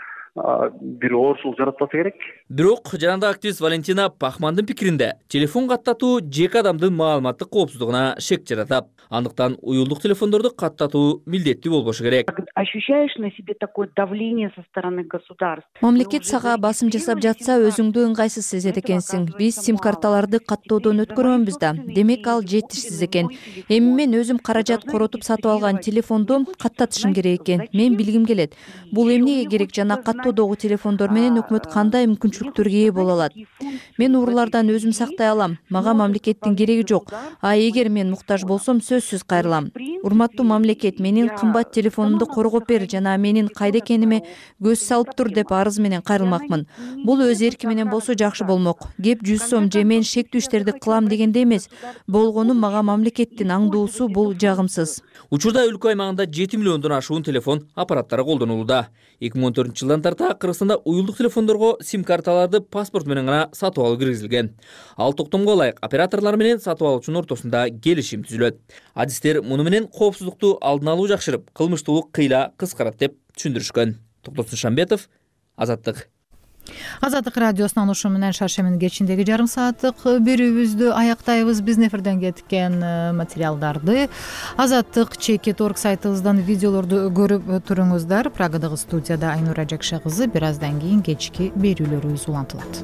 бир оорчулук жаратпаса керек. Бирок жарандык активист Валентина Пахмандын пикиринде телефон каттатуу жеке адамдын маалыматтык коопсуздугуна шек жаратат. Андыктан уюлдук телефондорду каттатуу милдеттүү болбошу керек. Ощущаешь на себе такое давление со стороны государства. Мамлекет сага басым жасап жатса, өзүңдү ыңгайсыз сезет экенсиң. Биз сим карталарды каттоодон өткөргөнбүз да. Демек ал жетишсиз экен. Эми мен өзүм каражат коротуп сатып алган телефонду каттатышым керек экен. Мен билгим келет. Бул эмнеге керек жана каттоодогу телефондор менен өкмөт кандай мүмкүнчүлүктөргө ээ боло алат? Мен уурулардан өзүм сактай алам. Мага мамлекеттин кереги жок. А эгер мен муктаж болсом, сөзсүз кайрылам. Урматтуу мамлекет, менин кымбат телефонумду коргоп бер жана менин кайда экениме көз салып тур деп арыз менен кайрылмакмын. Бул өз эрки менен болсо жакшы болмок. Кеп 100 сом же мен шектүү иштерди кылам дегенде эмес. Болгону мага мамлекеттин аңдуусу бул жагымсыз. Учурда өлкө аймагында 7 миллиондон ашуун телефон аппараттары колдонулууда. 2014-жылдан тарта Кыргызстанда уюлдук телефондорго сим карталарды паспорт менен гана сатып алуу киргизилген. Ал токтомго ылайык операторлор менен сатып алуучунун ортосунда келишим түзүлөт. Адистер муну менен коопсуздукту алдын алуу жакшырып, кылмыштуулук кыйла кыскарат деп түшүндүрүшкөн. Токтосун Шамбетов, Азаттык. Азаттык радиосунун ушу менен шаршембинин кечиндеги жарым сааттык берүүбүздү аяктайбыз. Биздин эфирден кеткен материалдарды Азаттык.org сайтыбыздан видеолорду көрүп туруңуздар. Прагадагы студияда Айнура Жакша кызы. Бир аздан кийин кечки берүүлөрүбүз улантылат.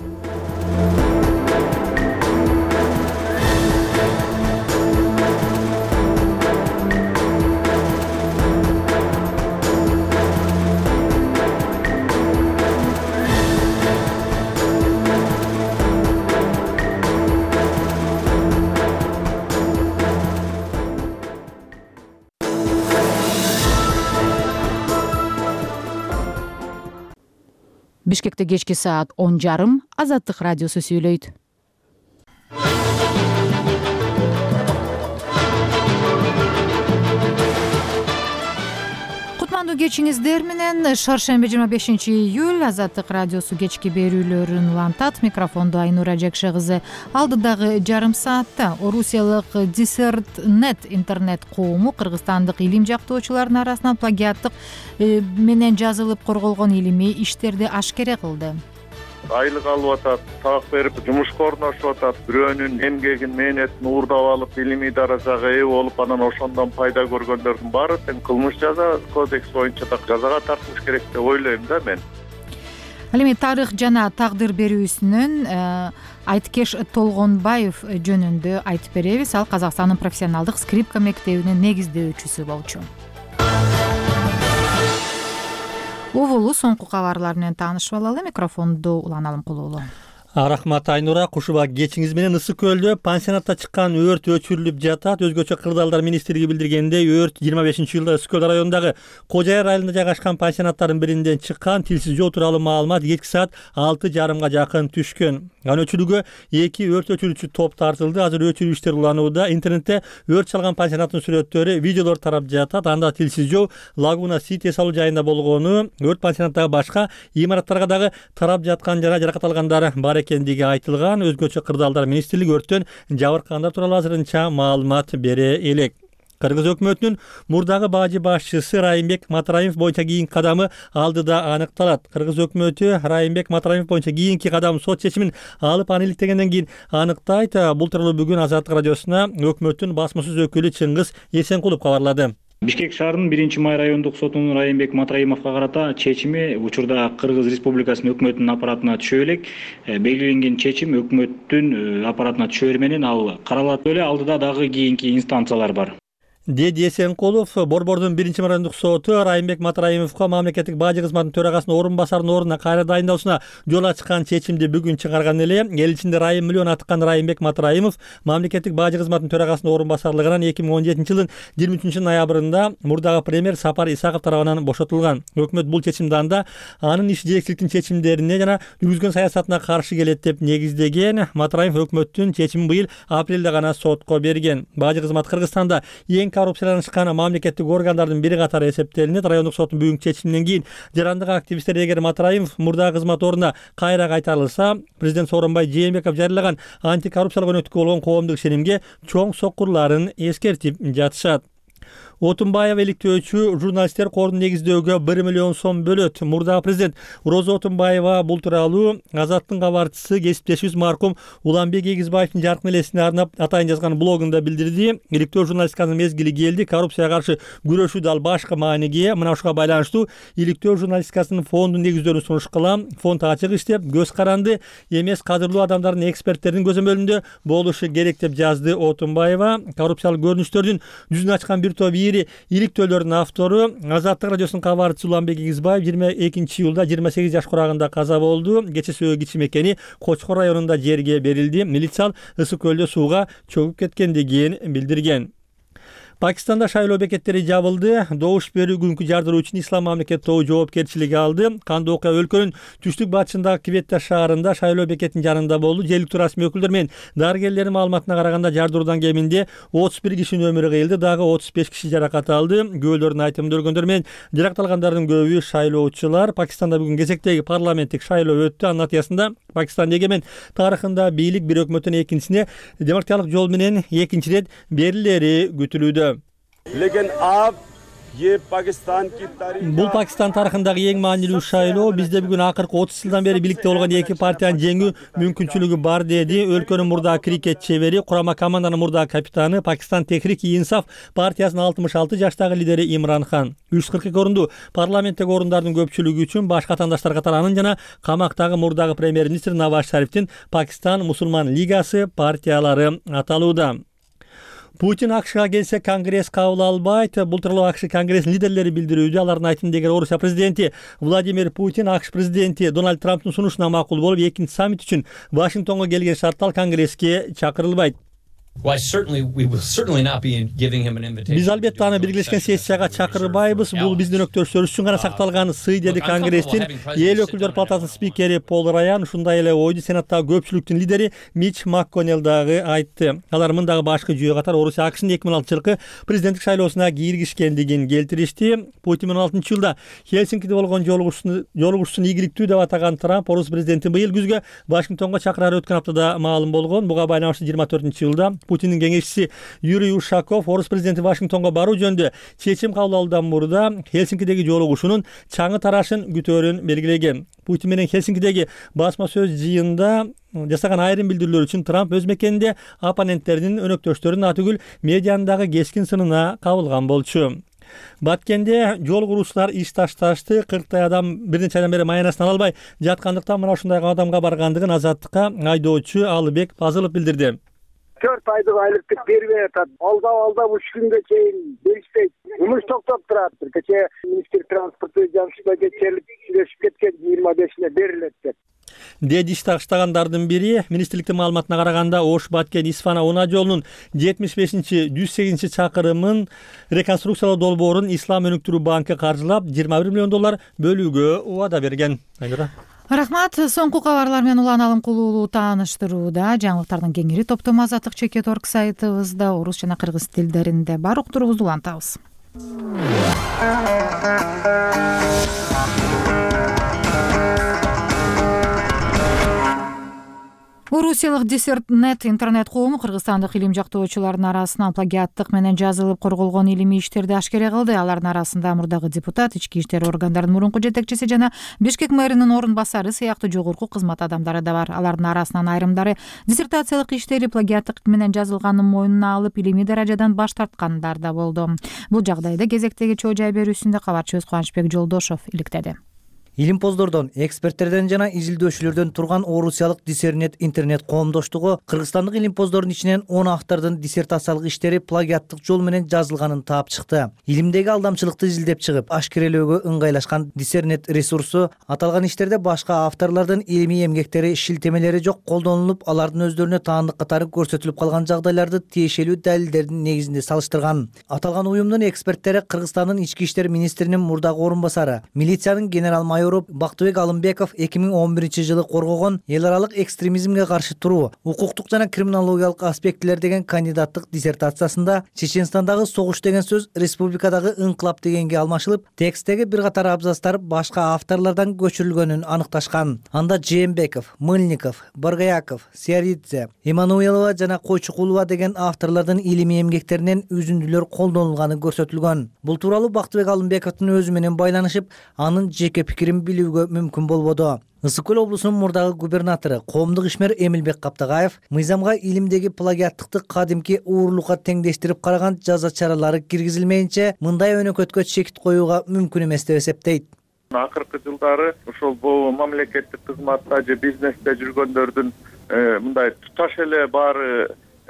Бишкекте кечки саат 10:30 Азаттык радиосу сүйлөйт. Кутмандуу кечиңиздер менен шаршемби 25-июль Азаттык радиосу кечки берүүлөрүн улантат. Микрофондо Айнура Жакша кызы. Алдыдагы жарым саатта Орусиялык Dissert.net интернет коому кыргызстандык илим жактоочулардын арасынан плагиаттык менен жазылып корголгон илимий иштерди ашкере кылды. Айлык алып атат, так берип жумушка орношуп атат, бирөөнүн эмгегин, мээнетин уурдап алып, илимий даражага ээ болуп, анан ошондон пайда көргөндөрдүн баары тең кылмыш жаза кодекс боюнча так жазага тартылыш керек деп ойлойм да мен. Ал эми тарых жана тагдыр берүүсүнөн Айткеш Толгонбаев жөнүндө айтып беребиз. Ал Казакстандын профессионалдык скрипка мектебинин негиздөөчүсү болчу. Увулу соңку кабарлар менен таанышып алалы. Микрофонду Улан Алымкулуулу. Рахмат Айнура. Кушуба кечиңиз менен Ысык көлдө пансионатта чыккан өрт өчүрүлүп жатат. Өзгөчө Кырдаалдар министрлиги билдиргендей, өрт 25-жылда Ысык көл районундагы Кожояр айылында жайгашкан пансионаттардын биринен чыккан. Тилсиз жоо тууралуу маалымат кечки саат 6:30 жакын түшкөн. Аны өчүрүүгө 2 өрт өчүрүүчү топ тартылды. Азыр өчүрүү иштери уланууда. Интернетте өрт чалган пансионаттын сүрөттөрү, видеолор тарап жатат. Анда тилсиз жоо Лагуна Сити эс алуу жайында болгону, өрт пансионаттагы башка имараттарга дагы тарап жаткан жана жаракат алгандар бар экендиги айтылган. Өзгөчө Кырдаалдар министрлиги өрттөн жабыркагандар тууралуу азырынча маалымат бере элек. Кыргыз өкмөтүнүн мурдагы бажы башчысы Райымбек Матраимов боюнча кийинки кадамы алдыда аныкталат. Кыргыз өкмөтү Райымбек Матраимов боюнча кийинки кадам сот чечимин алып аны иликтегенден кийин аныктайт. Бул тууралуу бүгүн Азаттык радиосуна өкмөттүн басмасөз өкүлү Чыңгыз Эсенкулов кабарлады. Бишкек шаарынын 1-Май райондук сотунун Райымбек Матраимовго карата чечими учурда Кыргыз Республикасынын өкмөтүнүн аппаратына түшө элек. Белгиленген чечим өкмөттүн аппаратына түшөөр менен ал каралат эле. Алдыда дагы кийинки инстанциялар бар. Деди Эсенкулов Борбордун 1-Май райондук соту Райымбек Матраимовго мамлекеттик бажы кызматынын төрагасынын орун басарынын ордуна кайра дайындалуусуна жол ачкан чечимди бүгүн чыгарган эле. Эл ичинде Райым миллион аткан Райымбек Матраимов мамлекеттик бажы кызматынын төрагасынын орун басарлыгынан 2017-жылдын 23-ноябрында мурдагы премьер Сапар Исаков тарабынан бошотулган. Өкмөт бул чечимди анда анын иш жетекчиликтин чечимдерине жана жүргүзгөн саясатына каршы келет деп негиздеген. Матраимов өкмөттүн чечимин быйыл апрелде гана сотко берген. Бажы кызмат Кыргызстанда эң коррупцияланышкан мамлекеттик органдардын бири катары эсептелинет. Райондук соттун бүгүнкү чечиминен кийин жарандык активисттер эгер Матраимов мурдагы кызмат ордуна кайра кайтарылса, президент Сооронбай Жээнбеков жарыялаган антикоррупциялык өнөктүккө болгон коомдук ишенимге чоң соккурларын эскертип жатышат. Отунбаева иликтөөчү журналисттер корун негиздөөгө 1 миллион сом бөлөт. Мурдагы президент Роза Отунбаева бул тууралуу Азаттын кабарчысы кесиптешибиз маркум Уланбек Эгизбаевдин жаркын элесине арнап атайын жазган блогунда билдирди. Иликтөө журналистиканын мезгили келди. Коррупцияга каршы күрөшүү дал башка мааниге. Мына ушуга байланыштуу иликтөө журналистикасынын фондун негиздөөүн сунуш кылам. Фонд ачык иштеп, көз каранды эмес кадырлуу адамдардын, эксперттердин көзөмөлүндө болушу керек деп жазды Отунбаева. Коррупциялык көрүнүштөрдүн жүзүн ачкан бир топ иликтөөлөрдүн автору Азаттык радиосунун кабарчысы Уланбек Эгизбаев 22-июлда 28 жаш курагында каза болду. Кечеси кичи мекени Кочкор районунда жерге берилди. Милиция Ысык көлдө сууга чөгүп кеткендигин билдирген. Пакистанда шайлоо бекеттери жабылды. Добуш берүү күнкү жардыруу үчүн Ислам мамлекет тобу жоопкерчилиги алды. Кандуу окуя өлкөнүн түштүк батышындагы Квета шаарында шайлоо бекетинин жанында болду. Жергиликтүү расмий өкүлдөр менен дарыгерлердин маалыматына караганда жардыруудан кеминде 31 кишинин өмүрү кыйылды, дагы 35 киши жаракат алды. Күбөлөрдүн айтымында өлгөндөр менен жаракат алгандардын көбү шайлоочулар. Пакистанда бүгүн кезектеги парламенттик шайлоо өттү. Анын натыйжасында Пакистан эгемен тарыхында бийлик бир өкмөттөн экинчисине демократиялык жол менен экинчи ирет берилери күтүлүүдө. लेकिन आप Бул Пакистан тарыхындагы эң маанилүү шайлоо. Бизде бүгүн акыркы 30 жылдан бери бийликте болгон эки партиянын жеңүү мүмкүнчүлүгү бар, деди өлкөнүн мурдагы крикет чебери, курама команданын мурдагы капитаны, Пакистан Техрик-и-Инсаф партиясынын 66 жаштагы лидери Имран Хан. 342 орунду парламенттеги орундардын көпчүлүгү үчүн баш катандаштар катары анын жана камактагы мурдагы премьер-министр Наваз Шарифтин Пакистан Мусулман лигасы партиялары аталууда. Путин АКШга келсе Конгресс кабыл албайт. Бул тууралуу АКШ Конгресстин лидерлери билдирүүдө. Алардын айтымында, эгер Орусия президенти Владимир Путин АКШ президенти Дональд Трамптын сунушуна макул болуп, экинчи саммит үчүн Вашингтонго келген шартта ал Конгресске чакырылбайт. Биз албетте аны Биргелешкен сессияга чакырбайбыз. Бул биздин өктөштөрүбүз үчүн гана сакталган сый, деди Конгресстин эл өкүлдөр палатасынын спикери Пол Раян. Ушундай эле ойду Сенаттагы көпчүлүктүн лидери Мич МакКоннелл дагы айтты. Алар мындагы башкы жүйө катары Орусия АКШнын 2006-жылкы президенттик шайлоосуна киргишкендигин келтиришти. Путин 2016-жылда Хельсинкиде болгон жолугушуусун ийгиликтүү деп атаган Трамп Орус президенти быйыл күзгө Вашингтонго чакырары өткөн аптада маалым болгон. Буга байланыштуу 24-жылда Путиндин кеңешчиси Юрий Ушаков Орус президенти Вашингтонго баруу жөнүндө чечим кабыл алуудан мурда Хельсинкидеги жолугушуунун чаңы тарашын күтөөрүн белгилеген. Путин менен Хельсинкидеги басма сөз жыйында жасаган айрым билдирүүлөр үчүн Трамп өз мекенинде оппоненттеринин, өнөктөштөрүнүн атүгүл медианын дагы кескин сынына кабылган болчу. Баткенде жол куруучулар иш ташташты. 40 адам бир нече айдан бери маянасын ала албай жаткандыктан мына ушундай адамга баргандыгын Азаттыкка айдоочу Алыбек Пазылов билдирди. 4 айдык айлыктык бербей атат. Алдап 3 күнгө чейин беришпейт. Жумуш токтоп турат. Кечээ министр транспорту Жамшитке келип сүйлөшүп кеткен 25-ине берилет деп. Деди иш таштагандардын бири. Министрликтин маалыматына караганда Ош Баткен Исфана унаа жолунун 75-108 чакырымын реконструкциялоо долбоорун Ислам өнүктүрүү банкы каржылап $21 миллион бөлүүгө убада берген. Рахмат. Соңку кабарлар менен Улан Алымкулуулу тааныштырууда. Жаңылыктардын кеңири топтому Азаттык Чекет.орг сайтыбызда орус жана кыргыз тилдеринде бар. Уктуруңузду улантабыз. Орусиялык Десерт.нет интернет коому кыргызстандык илим жактоочулардын арасынан плагиаттык менен жазылып корголгон илимий иштерди ашкере кылды. Алардын арасында мурдагы депутат, ички иштер органдарынын мурунку жетекчиси жана Бишкек мэринин орун басары сыяктуу жогорку кызмат адамдары да бар. Алардын арасынан айрымдары диссертациялык иштери плагиаттык менен жазылганын мойнуна алып, илимий даражадан баш тарткандар да болду. Бул жагдайды кезектеги чоо жай берүүсүндө кабарчыбыз Кубанычбек Жолдошов иликтеди. Илимпоздордон, эксперттерден жана изилдөөчүлөрдөн турган Орусиялык Десерт.нет интернет коомдоштугу кыргызстандык илимпоздордун ичинен 10 автордун диссертациялык иштери плагиаттык жол менен жазылганын таап чыкты. Илимдеги алдамчылыкты изилдеп чыгып, ашкерелөөгө ыңгайлашкан Десерт.нет ресурсу аталган иштерде башка авторлордун илимий эмгектери, шилтемелери жок колдонулуп, алардын өздөрүнө таандык катары көрсөтүлүп калган жагдайларды тиешелүү далилдердин негизинде салыштырган. Аталган уюмдун эксперттери Кыргызстандын ички иштер министринин мурдагы орун басары, милициянын генерал майору Бактыбек Алымбеков 2011-жылы коргогон эл аралык экстремизмге каршы туруу, укуктук жана криминологиялык аспектилер деген кандидаттык диссертациясында Чеченстандагы согуш деген сөз республикадагы ыңкылап дегенге алмашылып, тексттеги бир катар абзацтар башка авторлордон көчүрүлгөнүн аныкташкан. Анда Жээнбеков, Мыльников, Баргаяков, Сияридзе, Эммануилова жана Койчукулова деген авторлордун илимий эмгектеринен үзүндүлөр колдонулганы көрсөтүлгөн. Бул тууралуу Бактыбек Алымбековдун өзү менен байланышып, анын жеке пикирин билүүгө мүмкүн болбоду. Ысык Көл облусунун мурдагы губернатору, коомдук ишмер Эмилбек Каптагаев мыйзамга илимдеги плагиаттыктык кадимки уурулукка теңдештирип караган жаза чаралары киргизилмейинче мындай өнөкөткө чекит коюуга мүмкүн эмес деп эсептейт. Акыркы жылдары ошол бул мамлекеттик кызматта же бизнесте жүргөндөрдүн мындай туташ эле баары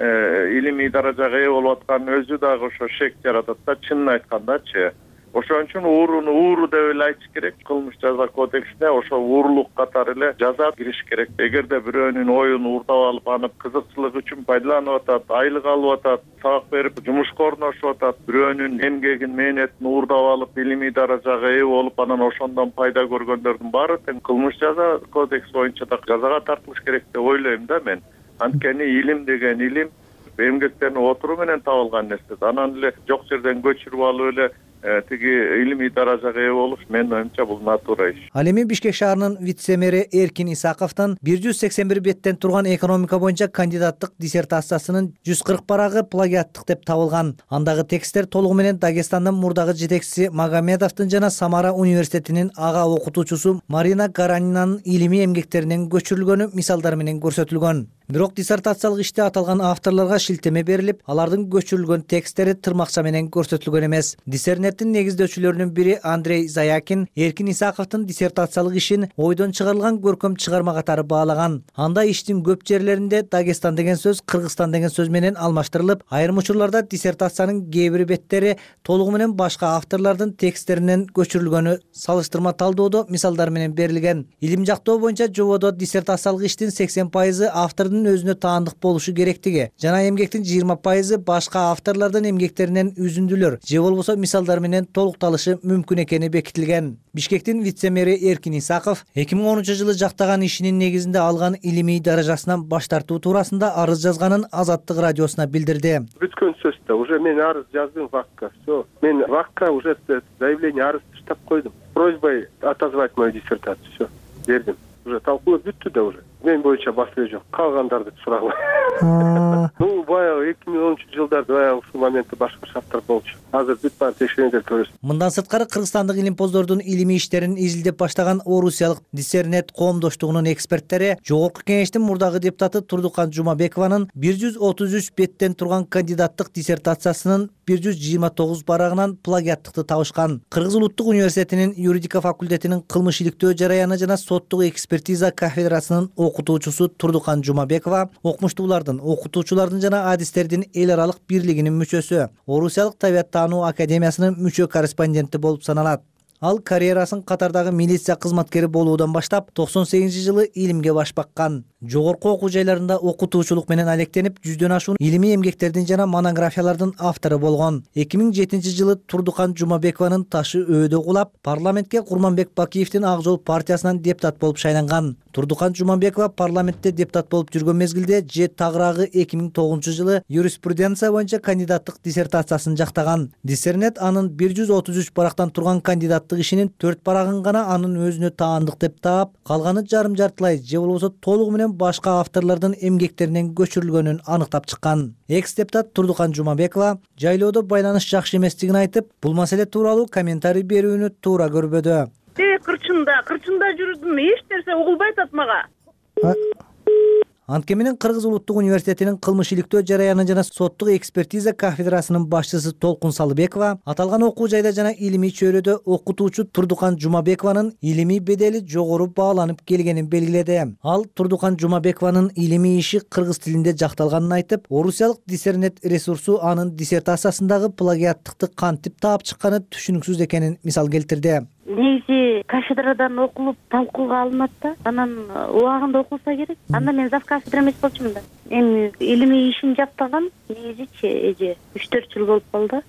илимий даражага ээ болуп атканын өзү дагы ошо шек жаратат да, чынын айткандачы. Ошон үчүн ууруну ууру деп эле айтыш керек. Кылмыш жаза кодексине ошо уурулук катары эле жаза кириш керек. Эгерде бирөөнүн оюн уурдап алып, аны кызыкчылык үчүн пайдаланып атат, айлык алып атат, сабак берип жумушка орношуп атат, бирөөнүн эмгегин, мээнетин уурдап алып, илимий даражага ээ болуп, анан ошондон пайда көргөндөрдүн баары тең кылмыш жаза кодекси боюнча да жазага тартылыш керек деп ойлойм да мен. Анткени илим деген илим эмгектенip отуруу менен табылган нерсе. Анан эле жок жерден көчүрүп алып эле тиги илимий даражага ээ болуш менин оюмча бул натура иш. Ал эми Бишкек шаарынын вице-мэри Эркин Исаковдун 181 беттен турган экономика боюнча кандидаттык диссертациясынын 140 парагы плагиаттык деп табылган. Андагы тексттер толугу менен Дагестандын мурдагы жетекчиси Магомедовдун жана Самара университетинин ага окутуучусу Марина Гаранинанын илимий эмгектеринен көчүрүлгөнү мисалдар менен көрсөтүлгөн. Бирок диссертациялык иште аталган авторлорго шилтеме берилип, алардын көчүрүлгөн тексттери тырмакча менен көрсөтүлгөн эмес. Диссернеттин негиздөөчүлөрүнүн бири Андрей Заякин Эркин Исаковдун диссертациялык ишин ойдон чыгарылган көркөм чыгарма катары баалаган. Анда иштин көп жерлеринде Дагестан деген сөз Кыргызстан деген сөз менен алмаштырылып, айрым учурларда диссертациянын кээ бир беттери толугу менен башка авторлордун тексттеринен көчүрүлгөнү салыштырма талдоодо мисалдар менен берилген. Илим жактоо боюнча жободо диссертациялык иштин 80% автордун өзүнө таандык болушу керектиги жана эмгектин 20% башка авторлордун эмгектеринен үзүндүлөр же болбосо мисалдар менен толукталышы мүмкүн экени бекитилген. Бишкектин вице-мэри Эркин Исаков 2010-жылы жактаган ишинин негизинде алган илимий даражасынан баш тартуу туурасында арыз жазганын Азаттык радиосуна билдирди. Бүткөн сөз да, уже мен арыз жаздым ВАКка. Всё. Мен ВАКка уже заявление арыз таштап койдум. Просьбой отозвать мою диссертацию. Всё. Бердим. Уже талкуулап бүттү да уже. Мен боюнча маселе жок. Калгандарды сурагыла. Баягы 2010-жылдарда баягы ушул моментте башка шарттар болчу. Азыр бүт бар текшерүүлөр көрөсүз. Мындан сырткары кыргызстандык илимпоздордун илимий иштерин изилдеп баштаган Орусиялык Диссернет коомдоштугунун эксперттери Жогорку Кеңештин мурдагы депутаты Турдукан Жумабекованын 133 беттен турган кандидаттык диссертациясынын 129 парагынан плагиаттыкты табышкан. Кыргыз улуттук университетинин юридика факультетинин кылмыш иликтөө жараяны жана соттук экспертиза кафедрасынын окутуучусу Турдукан Жумабекова окумуштуулардын, окутуучулардын жана адистердин эл аралык бирлигинин мүчөсү, Орусиялык табиаттануу академиясынын мүчө корреспонденти болуп саналат. Ал карьерасын Катардагы милиция кызматкери болуудан баштап 98-жылы илимге баш баккан. Жогорку окуу жайларында окутуучулук менен алектенип, 100дөн ашуун илимий эмгектердин жана монографиялардын автору болгон. 2007-жылы Турдукан Жумабекованын ташы өөдө кулап, парламентке Курманбек Бакиевдин Ак Жол партиясынан депутат болуп шайланган. Турдукан Жумабекова парламентте депутат болуп жүргөн мезгилде же тагыраагы 2009-жылы юриспруденция боюнча кандидаттык диссертациясын жактаган. Диссернет анын 133 парактан турган кандидаттык ишинин 4 парагын гана анын өзүнө таандык деп таап, калганы жарым-жартылай же болбосо толугу менен башка авторлордун эмгектеринен көчүрүлгөнүн аныктап чыккан. Экс-депутат Турдукан Жумабекова жайлоодо байланыш жакшы эместигин айтып, бул маселе тууралуу комментарий берүүнү туура көрбөдү. Кырчында жүрдүм, эч нерсе угулбай атат мага. Анткени менен Кыргыз улуттук университетинин кылмыш иликтөө жараяны жана соттук экспертиза кафедрасынын башчысы Толкун Салыбекова аталган окуу жайда жана илимий чөйрөдө окутуучу Турдукан Жумабекованын илимий бедели жогору бааланып келгенин белгиледи. Ал Турдукан Жумабекованын илимий иши кыргыз тилинде жакталганын айтып, Орусиялык Диссернет ресурсу анын диссертациясындагы плагиаттыкты кантип таап чыкканы түшүнүксүз экенин мисал келтирди. Негизи кафедрадан окулуп талкууга алынат да, анан убагында окулса керек. Анда мен зав кафедра эмес болчумун да. Эми илимий ишин жактаган негизичи эже 3-4 жыл болуп калды.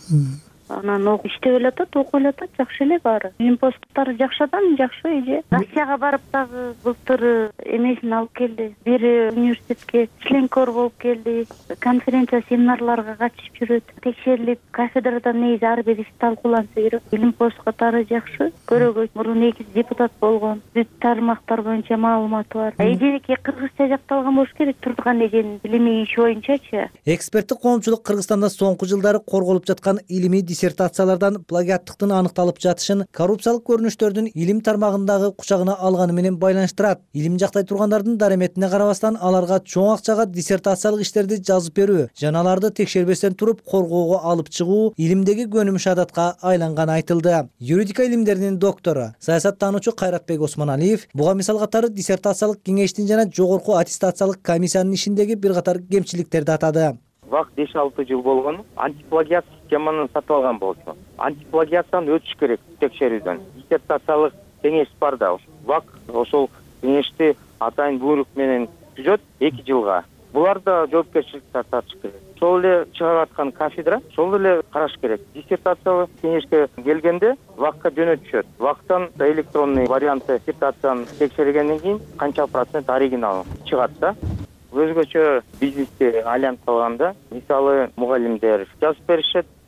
Анан иштеп эле атат, окуп эле атат, жакшы эле баары. Илимпоздуктары жакшы адам, жакшы эже. Россияга барып дагы былтыр эмесин алып келди. Бири университетке членкор болуп келди. Конференция, семинарларга катышып жүрөт. Текшерилип, кафедрадан негизи ар бир иш талкууланса керек. Илимпоз катары жакшы. Көрөгөй мурун негизи депутат болгон. Бүт тармактар боюнча маалыматы бар. Эженики кыргызча жакталган болуш керек. Турдукан эженин илимий иши боюнчачы. Эксперттик коомчулук Кыргызстанда соңку жылдары корголуп жаткан илимий диссертациялардан плагиаттыктын аныкталып жатышын коррупциялык көрүнүштөрдүн илим тармагындагы кучагына алганы менен байланыштырат. Илим жактай тургандардын дараметине карабастан аларга чоң акчага диссертациялык иштерди жазып берүү жана аларды текшербестен туруп коргоого алып чыгуу илимдеги көнүмүш адатка айланганы айтылды. Юридика илимдеринин доктору, саясаттануучу Кайратбек Осмоналиев буга мисал катары диссертациялык кеңештин жана жогорку аттестациялык комиссиянын ишиндеги бир катар кемчиликтерди атады. ВАК 5-6 жыл болгон, антиплагиат системаны сатып алган болчу. Антиплагиаттан өтүш керек текшерүүдөн. Диссертациялык кеңеш бар да. ВАК ошол кеңешти атайын буйрук менен түзөт 2 жылга. Булар да жоопкерчиликке тартыш керек. Ошол эле чыгарып аткан кафедра, ошол эле караш керек. Диссертациялык кеңешке келгенде ВАКка жөнөтүшөт. ВАКтан электронный варианты диссертацияны текшергенден кийин канча процент оригинал чыгат да. Өзгөчө бизнесте айланып калганда, мисалы мугалимдер жазып беришет,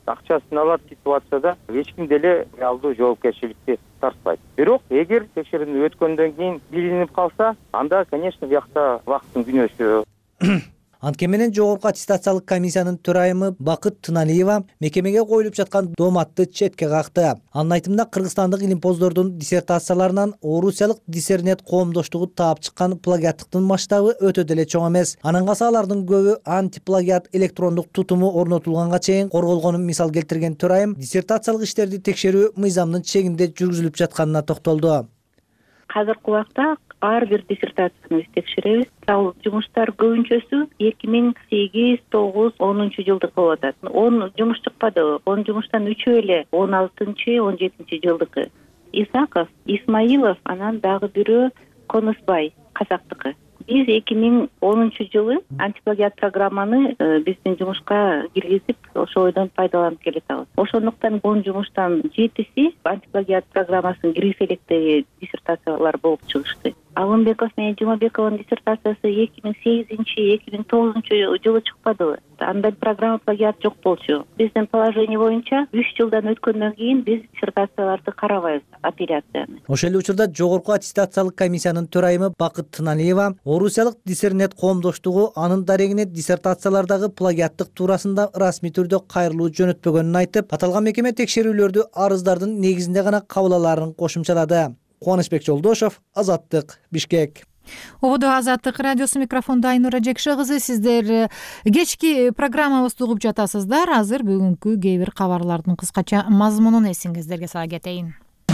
акчасын алат ситуацияда эч ким деле реалдуу жоопкерчиликти тартпайт. Бирок эгер текшерүүнү өткөндөн кийин билинип калса, анда, конечно, биякта убакыттын күнөөсү. Анткени менен жогорку аттестациялык комиссиянын төрайымы Бакыт Тыналиева мекемеге коюлуп жаткан дооматты четке какты. Анын айтымында кыргызстандык илимпоздордун диссертацияларынан орусиялык диссернет коомдоштугу таап чыккан плагиаттыктын масштабы өтө деле чоң эмес. Анын калса алардын көбү антиплагиат электрондук тутуму орнотулганга чейин корголгонун мисал келтирген төрайым диссертациялык иштерди текшерүү мыйзамдын чегинде жүргүзүлүп жатканына токтолду. Азыркы убакта ар бир диссертацияны биз текшеребиз. Ал жумуштар көбүнчөсү 2008, 9, 10 жылдык болуп атат. 10 жумуш чыкпады. 10 жумуштан 3 эле 16, 17 жылдыкы. Исаков, Исмаилов, анан дагы бирөө Конусбай, казактыкы. Биз 2010 жылы антиплагиат программаны биздин жумушка киргизип, ошол ойдон пайдаланып келатабыз. Ошондуктан 10 жумуштан 7си антиплагиат программасын киргизе электеги диссертациялар болуп чыгышты. Алымбеков менен Жумабековдун диссертациясы 2008-2009 жылы чыкпадыбы. Анда программа плагиат жок болчу. Биздин положение боюнча 3 жылдан өткөндөн кийин биз диссертацияларды карабайбыз, апелляцияны. Ошол эле учурда жогорку аттестациялык комиссиянын төрайымы Бакыт Тыналиева орусиялык диссернет коомдоштугу анын дарегине диссертациялардагы плагиаттык туурасында расмий түрдө кайрылуу жөнөтпөгөнүн айтып, аталган мекеме текшерүүлөрдү арыздардын негизинде гана кабыл алаарын кошумчалады. Кубанычбек Жолдошов, Азаттык, Бишкек. Ободо Азаттык радиосу, микрофондо Айнура Жекше кызы. Сиздер кечки программабызды угуп жатасыздар. Азыр бүгүнкү кээ бир кабарлардын кыскача мазмунун эсиңиздерге сала кетейин.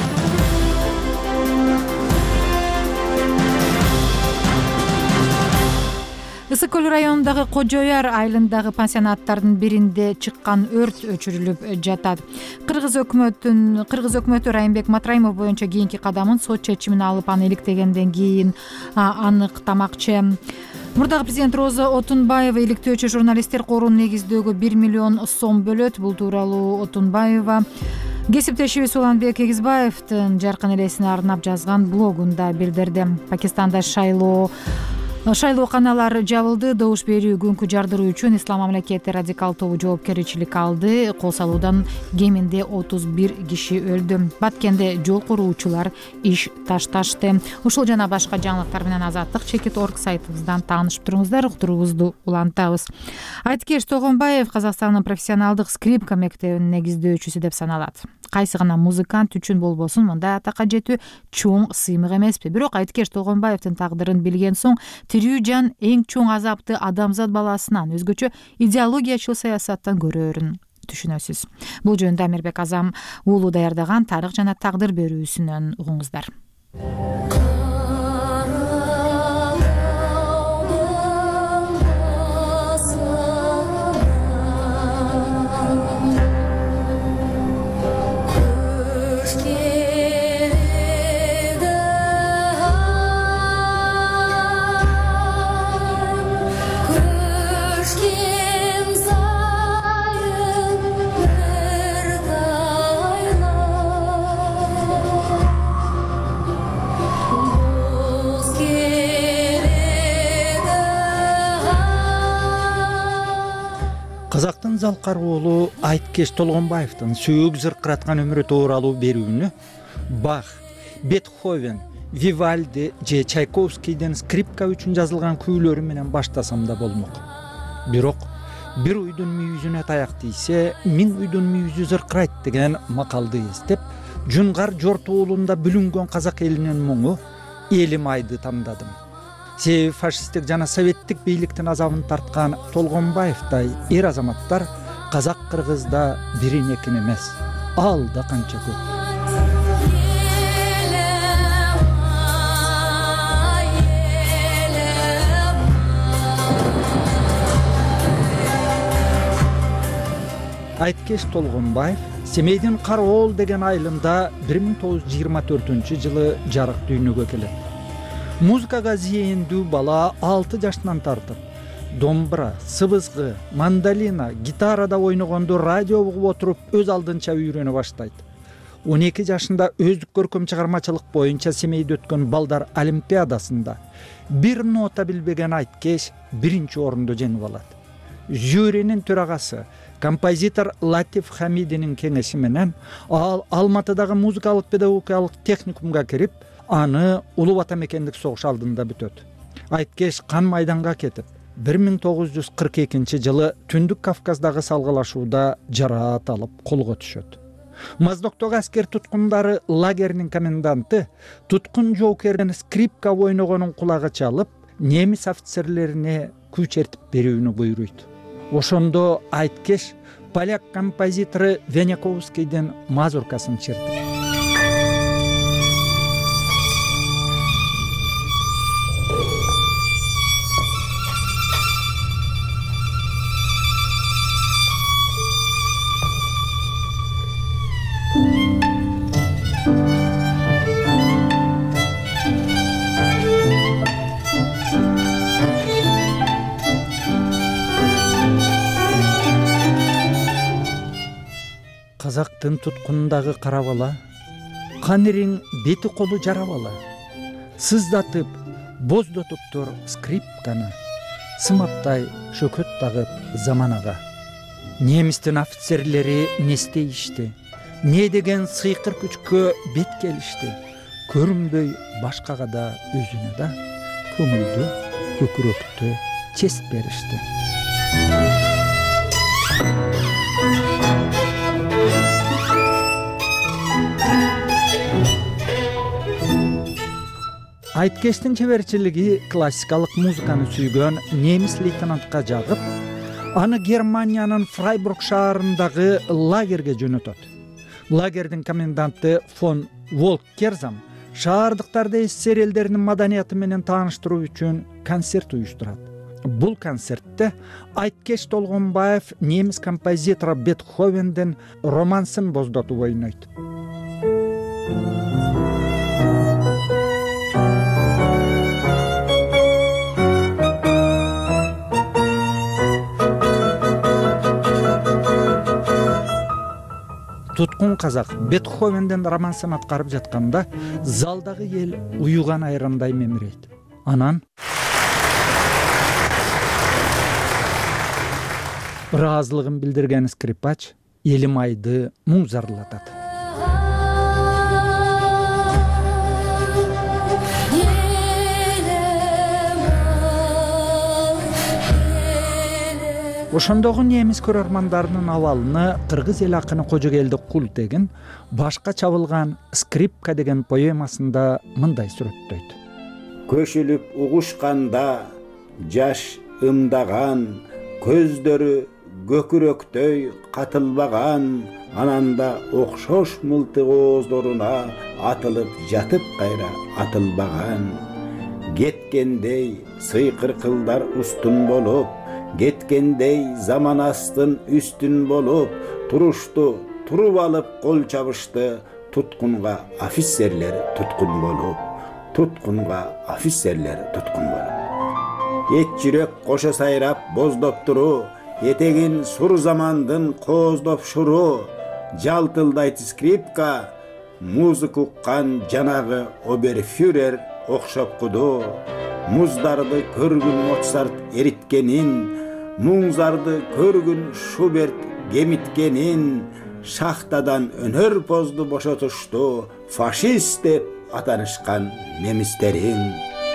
Ысык көл районундагы Кожояр айылындагы пансионаттардын биринде чыккан өрт өчүрүлүп жатат. Кыргыз өкмөтү Райымбек Матраимов боюнча кийинки кадамын сот чечимин алып, аны иликтегенден кийин аныктамакчы. Мурдагы президент Роза Отунбаева иликтөөчү журналисттер корун негиздөөгө 1 миллион сом бөлөт. Бул тууралуу Отунбаева кесиптешибиз Уланбек Эгизбаевдин жаркын элесине арнап жазган блогунда билдирди. Пакистанда шайлооканалар жабылды. Добуш берүү күнкү жардыруу үчүн Ислам мамлекети радикал тобу жоопкерчилик алды. Кол салуудан кеминде 31 киши өлдү. Баткенде жол куруучулар иш ташташты. Ушул жана башка жаңылыктар менен Азаттык.org сайтыбыздан таанышып туруңуздар. Уктуруубузду улантабыз. Айткеш Тогонбаев Казакстандын профессионалдык скрипка мектебинин негиздөөчүсү деп саналат. Кайсы гана музыкант үчүн болбосун мындай атакка жетүү чоң сыймык эмеспи. Бирок Айткеш Тогонбаевдин тагдырын билген соң тирүү жан эң чоң азапты адамзат баласынан, өзгөчө идеологиячыл саясаттан көрөөрүн түшүнөсүз. Бул жөнүндө Амирбек Азам уулу даярдаган тарых жана тагдыр берүүсүнөн угуңуздар. Казактын залкар уулу Айткеш Толгонбаевдин сөөк зыркыраткан өмүрү тууралуу берүүнү Бах, Бетховен, Вивальди же Чайковскийден скрипка үчүн жазылган күүлөрү менен баштасам да болмок. Бирок бир уйдун мүйүзүнө таяк тийсе, 1000 уйдун мүйүзү зыркырайт деген макалды эстеп, Жунгар жорт уулунда бүлүнгөн казак элинин муңу Элим айды тандадым. Себеби фашисттик жана советтик бийликтин азабын тарткан Толгонбаевдай эр азаматтар казак кыргызда бирин экин эмес, ал да канча көп. Айткеш Толгонбаев Семейдин Кароол деген айылында 1924 жарык дүйнөгө келет. Музыкага зээндүү бала 6 жаштан тартып, домбура, сыбызгы, мандолина, гитарада ойногонду радио угуп отуруп өз алдынча үйрөнө баштайт. 12 жашында өздүк көркөм чыгармачылык боюнча Семейде өткөн балдар олимпиадасында бир нота билбеген Айткеш 1-орунду жеңип алат. Жюринин төрагасы композитор Латиф Хамидинин кеңеши менен ал Алматыдагы музыкалык педагогикалык техникумга кирип, аны Улуу Ватан мекендик согуш алдында бүтөт. Айткеш кан майданга кетип, 1942 жылы Түндүк Кавказдагы салгылашууда жараат алып колго түшөт. Моздоктогу аскер туткундары лагеринин коменданты туткун жоокерден скрипка ойногонун кулагы чалып, немис офицерлерине күч чертип берүүнү буйруйт. Ошондо Айткеш поляк композитору Веняковскийдин мазуркасын чертип. Казактын туткунундагы кара бала, канириң бети колу жара бала, сыздатып, боздотуптур скрипканы, сымаптай шөкөт тагып заманага. Немистин офицерлери не истейишти, не деген сыйкыр күчкө бет келишти, көрүнбөй башкага да өзүнө да көңүлдү, көкүрөктү чесип беришти. Айткештин чеберчилиги классикалык музыканы сүйгөн немис лейтенантка жагып, аны Германиянын Фрайбург шаарындагы лагерге жөнөтөт. Лагердин коменданты фон Волкерзам шаардыктарды СССР элдеринин маданияты менен тааныштыруу үчүн концерт уюштурат. Бул концертте Айткеш Толгонбаев немис композитору Бетховендин романсын боздотуп ойнойт. Туткун казак Бетховендин романсын аткарып жатканда залдагы эл уюган айрандай мемирейт. Анан ыраазылыгын билдирген скрипач Элимайды муң зарлатат. Ошондогу немис көрөрмандарынын абалыны кыргыз эл акыны Кожогелди Култегин башка чабылган скрипка деген поэмасында мындай сүрөттөйт. Көшүлүп угушканда жаш ымдаган, көздөрү көкүрөктөй катылбаган, ананда окшош мылтык ооздоруна атылып жатып кайра атылбаган. Кеткендей сыйкыркылдар устун болуп, кеткендей заман астын үстүн болуп, турушту туруп алып кол чабышты, туткунга офицерлер туткун болуп, туткунга офицерлер туткун болуп. Эт жүрөк кошо сайрап боздоп туруу, этегин сур замандын кооздоп шуруу, жалтылдайт скрипка, музыка уккан жанагы оберфюрер окшоп куду. Муздарды көргүн Моцарт эриткенин, муңзарды көргүн Шуберт кемиткенин, шахтадан өнөр позду бошотушту, фашист деп атанышкан немистерин.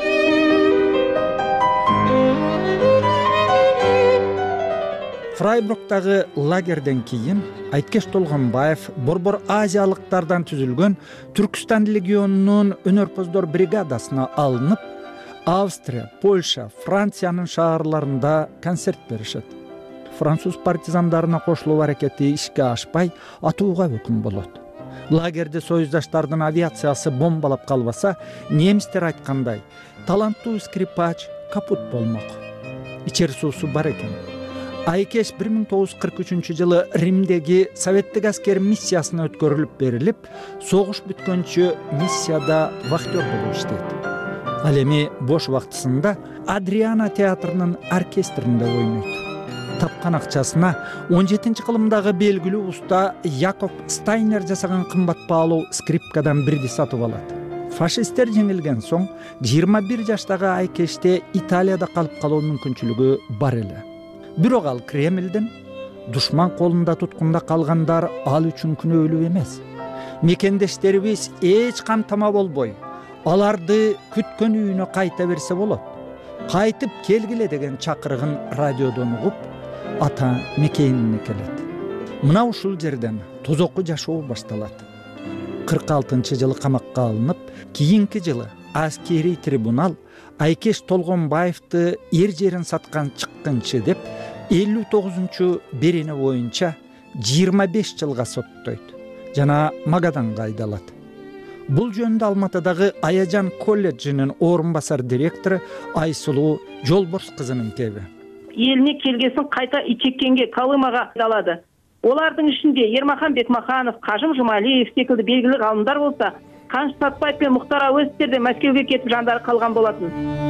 Фрайбургтагы лагерден кийин Айткеш Толгонбаев Борбор азиялыктардан түзүлгөн Түркстан легионунун өнөрпоздор бригадасына алынып, Австрия, Польша, Франциянын шаарларында концерт беришет. Француз партизандарына кошулуу аракети ишке ашпай, атууга өкүм болот. Лагерде союздаштардын авиациясы бомбалап калбаса, немистер айткандай, таланттуу скрипач капут болмок. Ичер суусу бар экен. Айкеш 1943 жылы Римдеги советтик аскер миссиясына өткөрүлүп берилип, согуш бүткөнчө миссияда вахтер болуп иштейт. Ал эми бош убактысында Адриана театрынын оркестринде ойнойт. Тапкан акчасына 17-кылымдагы белгилүү уста Якоб Стайнер жасаган кымбат баалуу скрипкадан бирди сатып алат. Фашисттер жеңилген соң 21 жаштагы Айкеште Италияда калып калуу мүмкүнчүлүгү бар эле. Бирок ал Кремлден душман колунда туткунда калгандар ал үчүн күнөөлүү эмес. Мекендештерибиз эч камтама болбой, аларды күткөн үйүнө кайта берсе болот. Кайтып келгиле деген чакырыгын радиодон угуп, ата мекенине келет. Мына ушул жерден тозокку жашоо башталат. 46-жылы камакка алынып, кийинки жылы аскерий трибунал Айкеш Толгонбаевди эр жерин саткан чыккынчы деп 59-берене боюнча 25 жылга соттойт жана Магаданга айдалат. Бул жөнүндө Алматыдагы Аяжан колледжинин орун басар директору Айсулуу Жолборс кызынын кеби. Элине келгесин кайта ичеккенге Калымага айдалады. Олардын ичинде Ермахан Бекмаханов, Кажым Жумалиев секилди белгилүү галымдар болсо, Каныш Сатпаев менен Муктар Ауезовдер Мәскеуге кетип жандары калган болатын.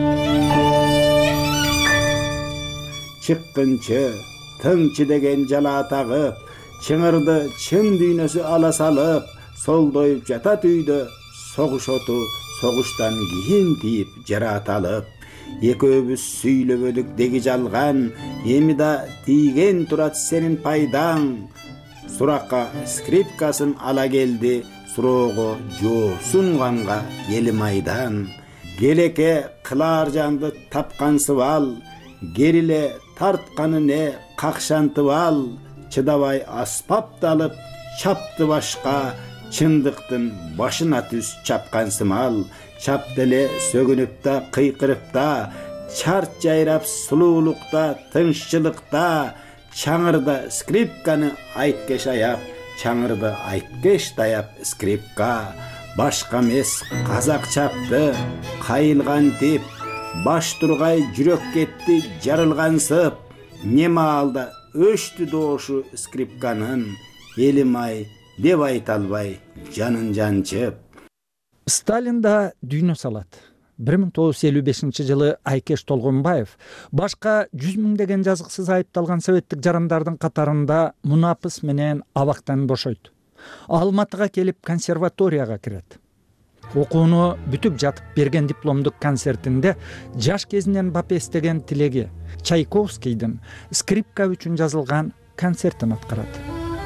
Чыккынчы, тыңчы деген жала тагып, чыңырды чын дүйнөсү ала салып, солдоюп жатат үйдө, согуш оту согуштан кийин тийип жараталып. Экөөбүз сүйлөбөдүк деги жалган, эми да тийген турат сенин пайдаң. Суракка скрипкасын ала келди, суроого joo сунганга эли майдан. Келеке кылар жанды тапкансып ал, кериле тартканы не какшантып ал. Чыдабай аспапты алып, чапты башка, чындыктын башына түз чапкансым ал. Чапты эле сөгүнүп да, кыйкырып да, чарт жайрап сулуулукта, тынччылыкта, чаңырда скрипканы айткеш аяп, чаңырды айткеш даяп скрипка. Башка эмес казак чапты, кайылган тип, баш тургай жүрөк кетти жарылгансып. Неме алда өчтү доошу скрипканын, элим ай деп айта албай жанын жанчып. Сталин да дүйнө салат. 1955-жылы Айкеш Толгонбаев башка 100 миңдеген жазыксыз айыпталган советтик жарандардын катарында мунапыс менен абактан бошойт. Алматыга келип консерваторияга кирет. Окууну бүтүп жатып берген дипломдук концертинде жаш кезинен бап эстеген тилеги Чайковскийдин скрипка үчүн жазылган концертин аткарат.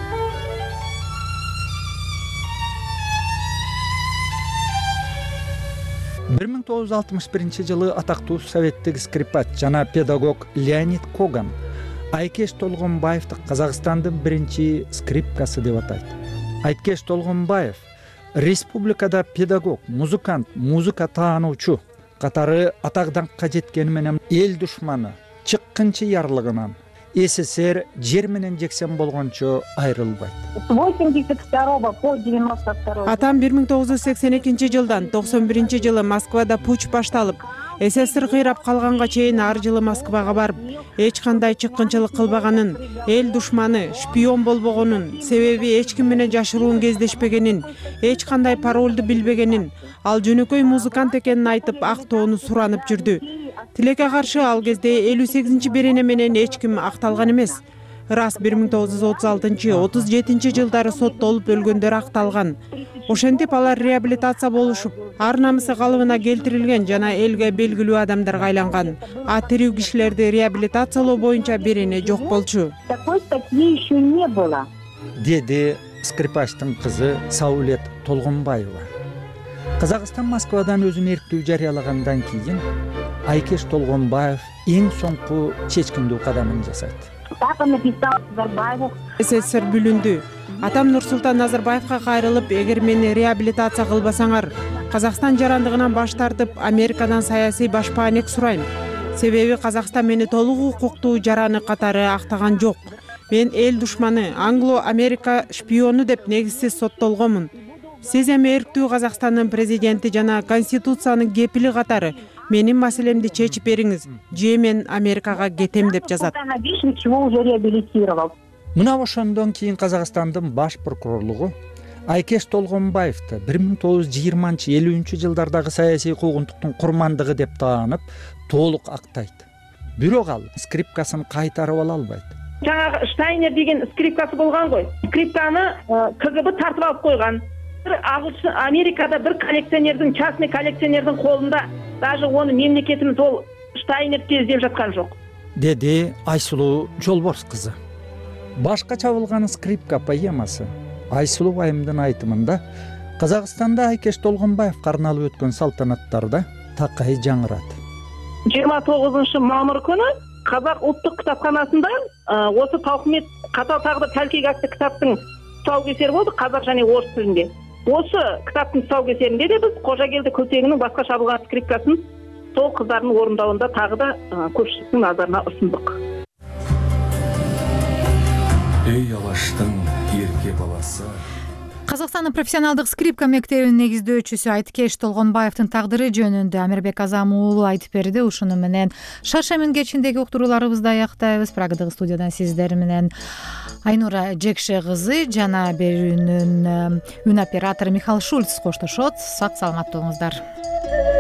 1961-жылы атактуу советтик скрипач жана педагог Леонид Коган Айкеш Толгонбаевди Казакстандын биринчи скрипкасы деп атайт. Айкеш Толгонбаев республикада педагог, музыкант, музыка таануучу катары атак-даңкка жеткени менен эл душманы, чыккынчы ярлыгынан СССР жер менен жексен болгончо айрылбайт. 82 по 92. Атам 1982-жылдан 91-жылы Москвада пуч башталып, СССР кыйрап калганга чейин ар жылы Москвага барып, эч кандай чыккынчылык кылбаганын, эл душманы, шпион болбогонун, себеби эч ким менен жашыруун кездешпегенин, эч кандай паролду билбегенин, ал жөнөкөй музыкант экенин айтып, актоону суранып жүрдү. Тилекке каршы ал кезде 58-чи берене менен эч ким акталган эмес. Рас 1936-37 жылдары соттолуп өлгөндөр акталган. Ошентип алар реабилитация болушуп, ар намысы калыбына келтирилген жана элге белгилүү адамдарга айланган. А тирүү кишилерди реабилитациялоо боюнча берене жок болчу. Такой статьи еще не было. Деди скрипачтын кызы Саулет Толгонбаева. Казакстан Москвадан өзүн эрктүү жарыялагандан кийин Айкеш Толгонбаев эң соңку чечкиндүү кадамын жасайт. СССР бүлүндү. Атам Нурсултан Назарбаевка кайрылып, эгер мени реабилитация кылбасаңар, Казакстан жарандыгынан баш тартып, Америкадан саясий башпаанек сурайм. Себеби Казакстан мени толук укуктуу жараны катары актаган жок. Мен эл душманы, Англо-Америка шпиону деп негизсиз соттолгонмун. Сиз эми эрктүү Казакстандын президенти жана конституциянын кепили катары менин маселемди чечип бериңиз. Же мен Америкага кетем деп жазат. Мына ошондон кийин Казакстандын баш прокурорлугу Айкеш Толгонбаевди 1920-50 жылдардагы саясий куугунтуктун курмандыгы деп таанып, толук актайт. Бирок ал скрипкасын кайтарып ала албайт. Жаңағы Штайнер деген скрипкасы болгон ғой. Скрипканы КГБ тартып алып койгон. Америкада bir коллекционердің, частный коллекционердің қолында, даже оны мемлекетimiz ол Штайнер іздеп жатқан жоқ. Деди Айсулуу Жолборс кызы. башка чабылган скрипка поэмасы Айсулуу байымдын айтымында Казакстанда Айкеш Толгонбаевга арналып өткөн салтанаттарда такай жаңырат. 29 мамыр күнү Казак улуттук китапканасында осы Талкмет Катал тагдыр Талкек атты китаптын тұсаукесері болды қазақ және орыс тілінде. Осы кітаптың тұсаукесерінде де біз Қожагелді Күлтегіннің басқа шабылған скрипкасын сол қыздардың орындауында тағы да көпшіліктің назарына ұсындық. Эй алаштың ерке баласы. Казакстандын профессионалдык скрипка мектебинин негиздөөчүсү Айткеш Толгонбаевдин тагдыры жөнүндө Амирбек Азам уулу айтып берди. Ушуну менен Шаршемин кечиндеги уктурууларыбызды аяктайбыз. Прагадагы студиядан сиздер менен Айнура Жекше кызы жана берүүнүн үн оператору Михаил Шульц коштошот. Сак саламат болуңуздар.